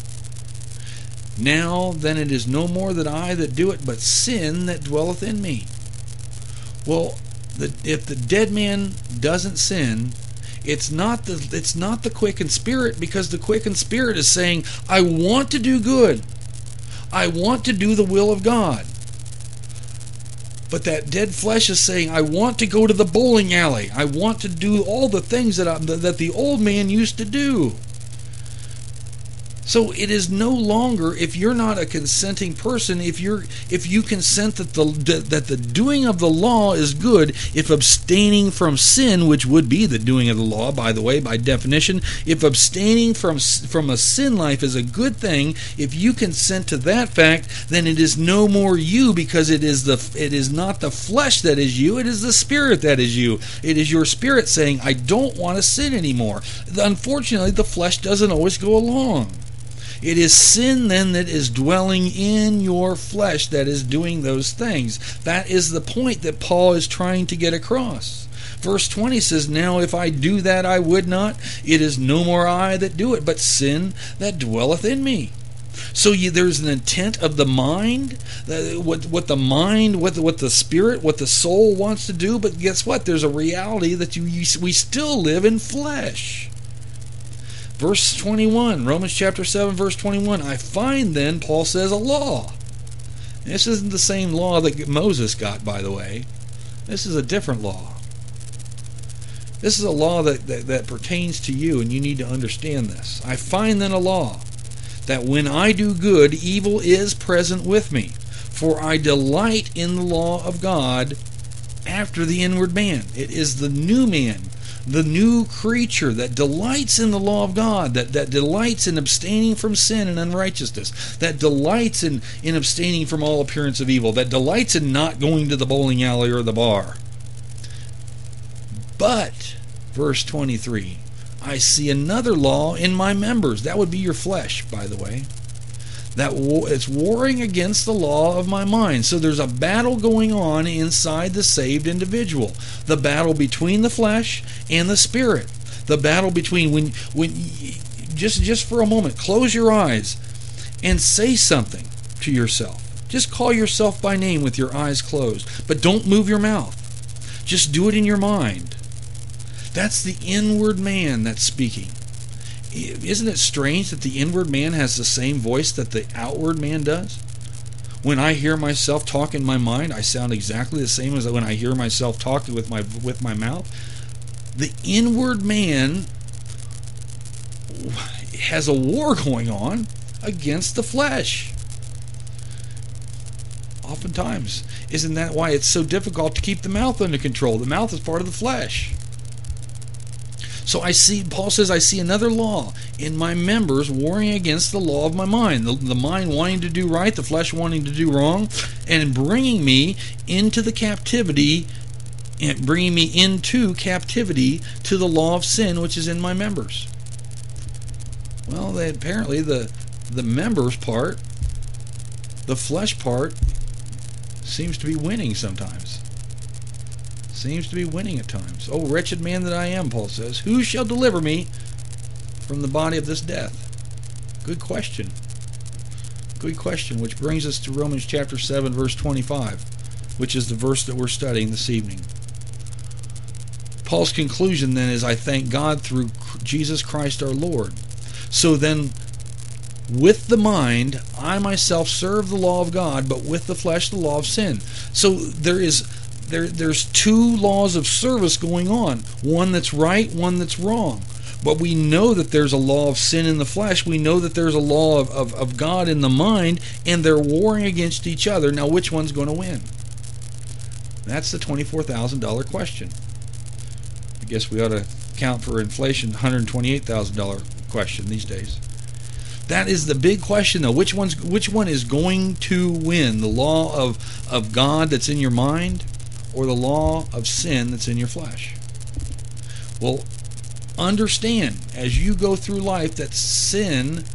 Now then it is no more that I that do it, but sin that dwelleth in me. Well, the, if the dead man doesn't sin, it's not the it's not the quickened spirit, because the quickened spirit is saying, I want to do good. I want to do the will of God. But that dead flesh is saying, I want to go to the bowling alley. I want to do all the things that I, that the old man used to do. So it is no longer, if you're not a consenting person, if you're if you consent that the that the doing of the law is good, if abstaining from sin, which would be the doing of the law, by the way, by definition, if abstaining from from a sin life is a good thing, if you consent to that fact, then it is no more you, because it is the it is not the flesh that is you, it is the spirit that is you. It is your spirit saying, I don't want to sin anymore. Unfortunately, the flesh doesn't always go along. It is sin then that is dwelling in your flesh that is doing those things. That is the point that Paul is trying to get across. Verse twenty says, now if I do that I would not, it is no more I that do it, but sin that dwelleth in me. So you, there's an intent of the mind, uh, what what the mind, what the, what the spirit, what the soul wants to do. But guess what? There's a reality that you, you we still live in flesh. Verse twenty-one, Romans chapter seven, verse twenty-one, I find then, Paul says, a law. This isn't the same law that Moses got, by the way. This is a different law. This is a law that, that, that pertains to you, and you need to understand this. I find then a law, that when I do good, evil is present with me. For I delight in the law of God after the inward man. It is the new man, the new creature that delights in the law of God, that, that delights in abstaining from sin and unrighteousness, that delights in, in abstaining from all appearance of evil, that delights in not going to the bowling alley or the bar. But, verse twenty-three, I see another law in my members. That would be your flesh, by the way. That it's warring against the law of my mind. So there's a battle going on inside the saved individual. The battle between the flesh and the spirit. The battle between when when just just for a moment, close your eyes and say something to yourself. Just call yourself by name with your eyes closed. But don't move your mouth. Just do it in your mind. That's the inward man that's speaking. Isn't it strange that the inward man has the same voice that the outward man does? When I hear myself talk in my mind, I sound exactly the same as when I hear myself talk with my with my mouth. The inward man has a war going on against the flesh. Oftentimes, isn't that why it's so difficult to keep the mouth under control? The mouth is part of the flesh. So I see, Paul says, I see another law in my members warring against the law of my mind. The, the mind wanting to do right, the flesh wanting to do wrong, and bringing me into the captivity, and bringing me into captivity to the law of sin which is in my members. Well, they, apparently the the members part, the flesh part, seems to be winning sometimes. Seems to be winning at times. Oh, wretched man that I am, Paul says, who shall deliver me from the body of this death? Good question. Good question, which brings us to Romans chapter seven, verse twenty-five, which is the verse that we're studying this evening. Paul's conclusion then is, I thank God through Jesus Christ our Lord. So then, with the mind, I myself serve the law of God, but with the flesh, the law of sin. So there is there there's two laws of service going on. One that's right, one that's wrong. But we know that there's a law of sin in the flesh. We know that there's a law of, of, of God in the mind, and they're warring against each other. Now, which one's going to win? That's the twenty-four thousand dollars question. I guess we ought to count for inflation, one hundred twenty-eight thousand dollars question these days. That is the big question, though. Which one's which one is going to win? The law of, of God that's in your mind, or the law of sin that's in your flesh? Well, understand as you go through life that sin,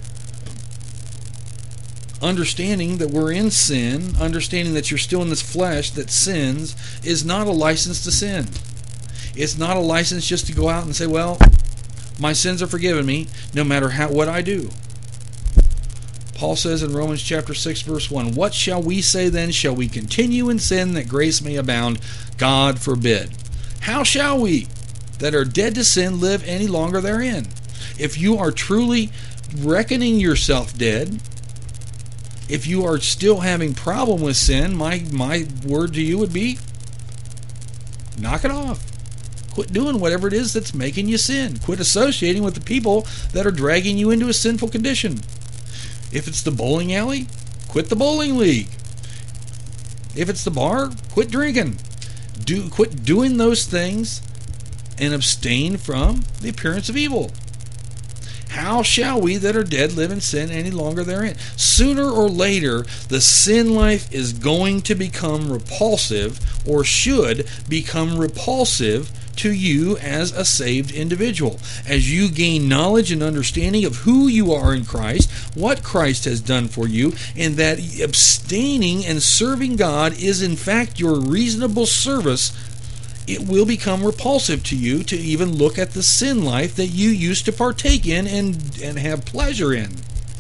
understanding that we're in sin, understanding that you're still in this flesh that sins, is not a license to sin. It's not a license just to go out and say, well, my sins are forgiven me no matter how what I do. Paul says in Romans chapter six, verse one, what shall we say then? Shall we continue in sin that grace may abound? God forbid. How shall we that are dead to sin live any longer therein? If you are truly reckoning yourself dead, if you are still having problem with sin, my, my word to you would be, knock it off. Quit doing whatever it is that's making you sin. Quit associating with the people that are dragging you into a sinful condition. If it's the bowling alley, quit the bowling league. If it's the bar, quit drinking. Do quit doing those things and abstain from the appearance of evil. How shall we that are dead live in sin any longer therein? Sooner or later, the sin life is going to become repulsive, or should become repulsive to you as a saved individual. As you gain knowledge and understanding of who you are in Christ, what Christ has done for you, and that abstaining and serving God is in fact your reasonable service, it will become repulsive to you to even look at the sin life that you used to partake in and, and have pleasure in.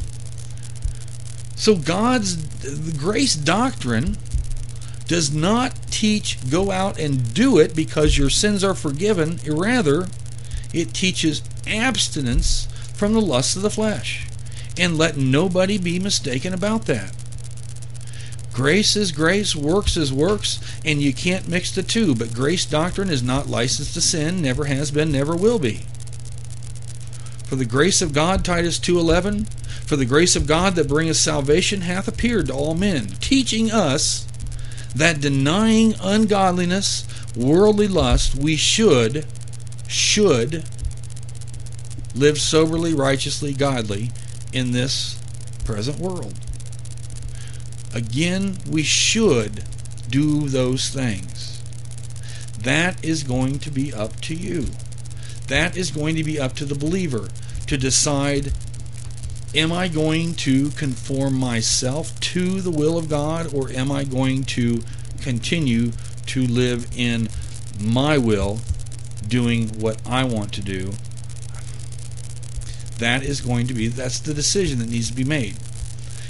So God's grace doctrine does not teach go out and do it because your sins are forgiven. Rather, it teaches abstinence from the lusts of the flesh. And let nobody be mistaken about that. Grace is grace, works is works, and you can't mix the two. But grace doctrine is not licensed to sin, never has been, never will be. For the grace of God, Titus two eleven, for the grace of God that bringeth salvation hath appeared to all men, teaching us that denying ungodliness, worldly lust, we should, should live soberly, righteously, godly in this present world. Again, we should do those things. That is going to be up to you. That is going to be up to the believer to decide, am I going to conform myself to the will of God, or am I going to continue to live in my will, doing what I want to do? That is going to be, that's the decision that needs to be made.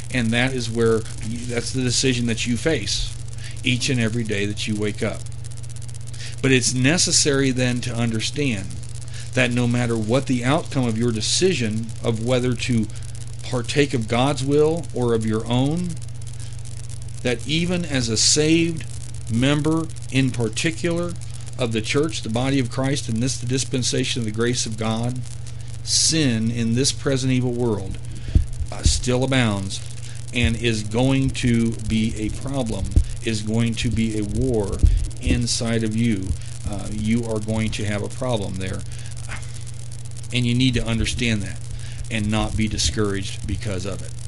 And that is where, you, that's the decision that you face each and every day that you wake up. But it's necessary then to understand that no matter what the outcome of your decision of whether to partake of God's will or of your own, that even as a saved member in particular of the church, the body of Christ, and this the dispensation of the grace of God, sin in this present evil world uh, still abounds and is going to be a problem, is going to be a war inside of you. Uh, you are going to have a problem there. And you need to understand that and not be discouraged because of it.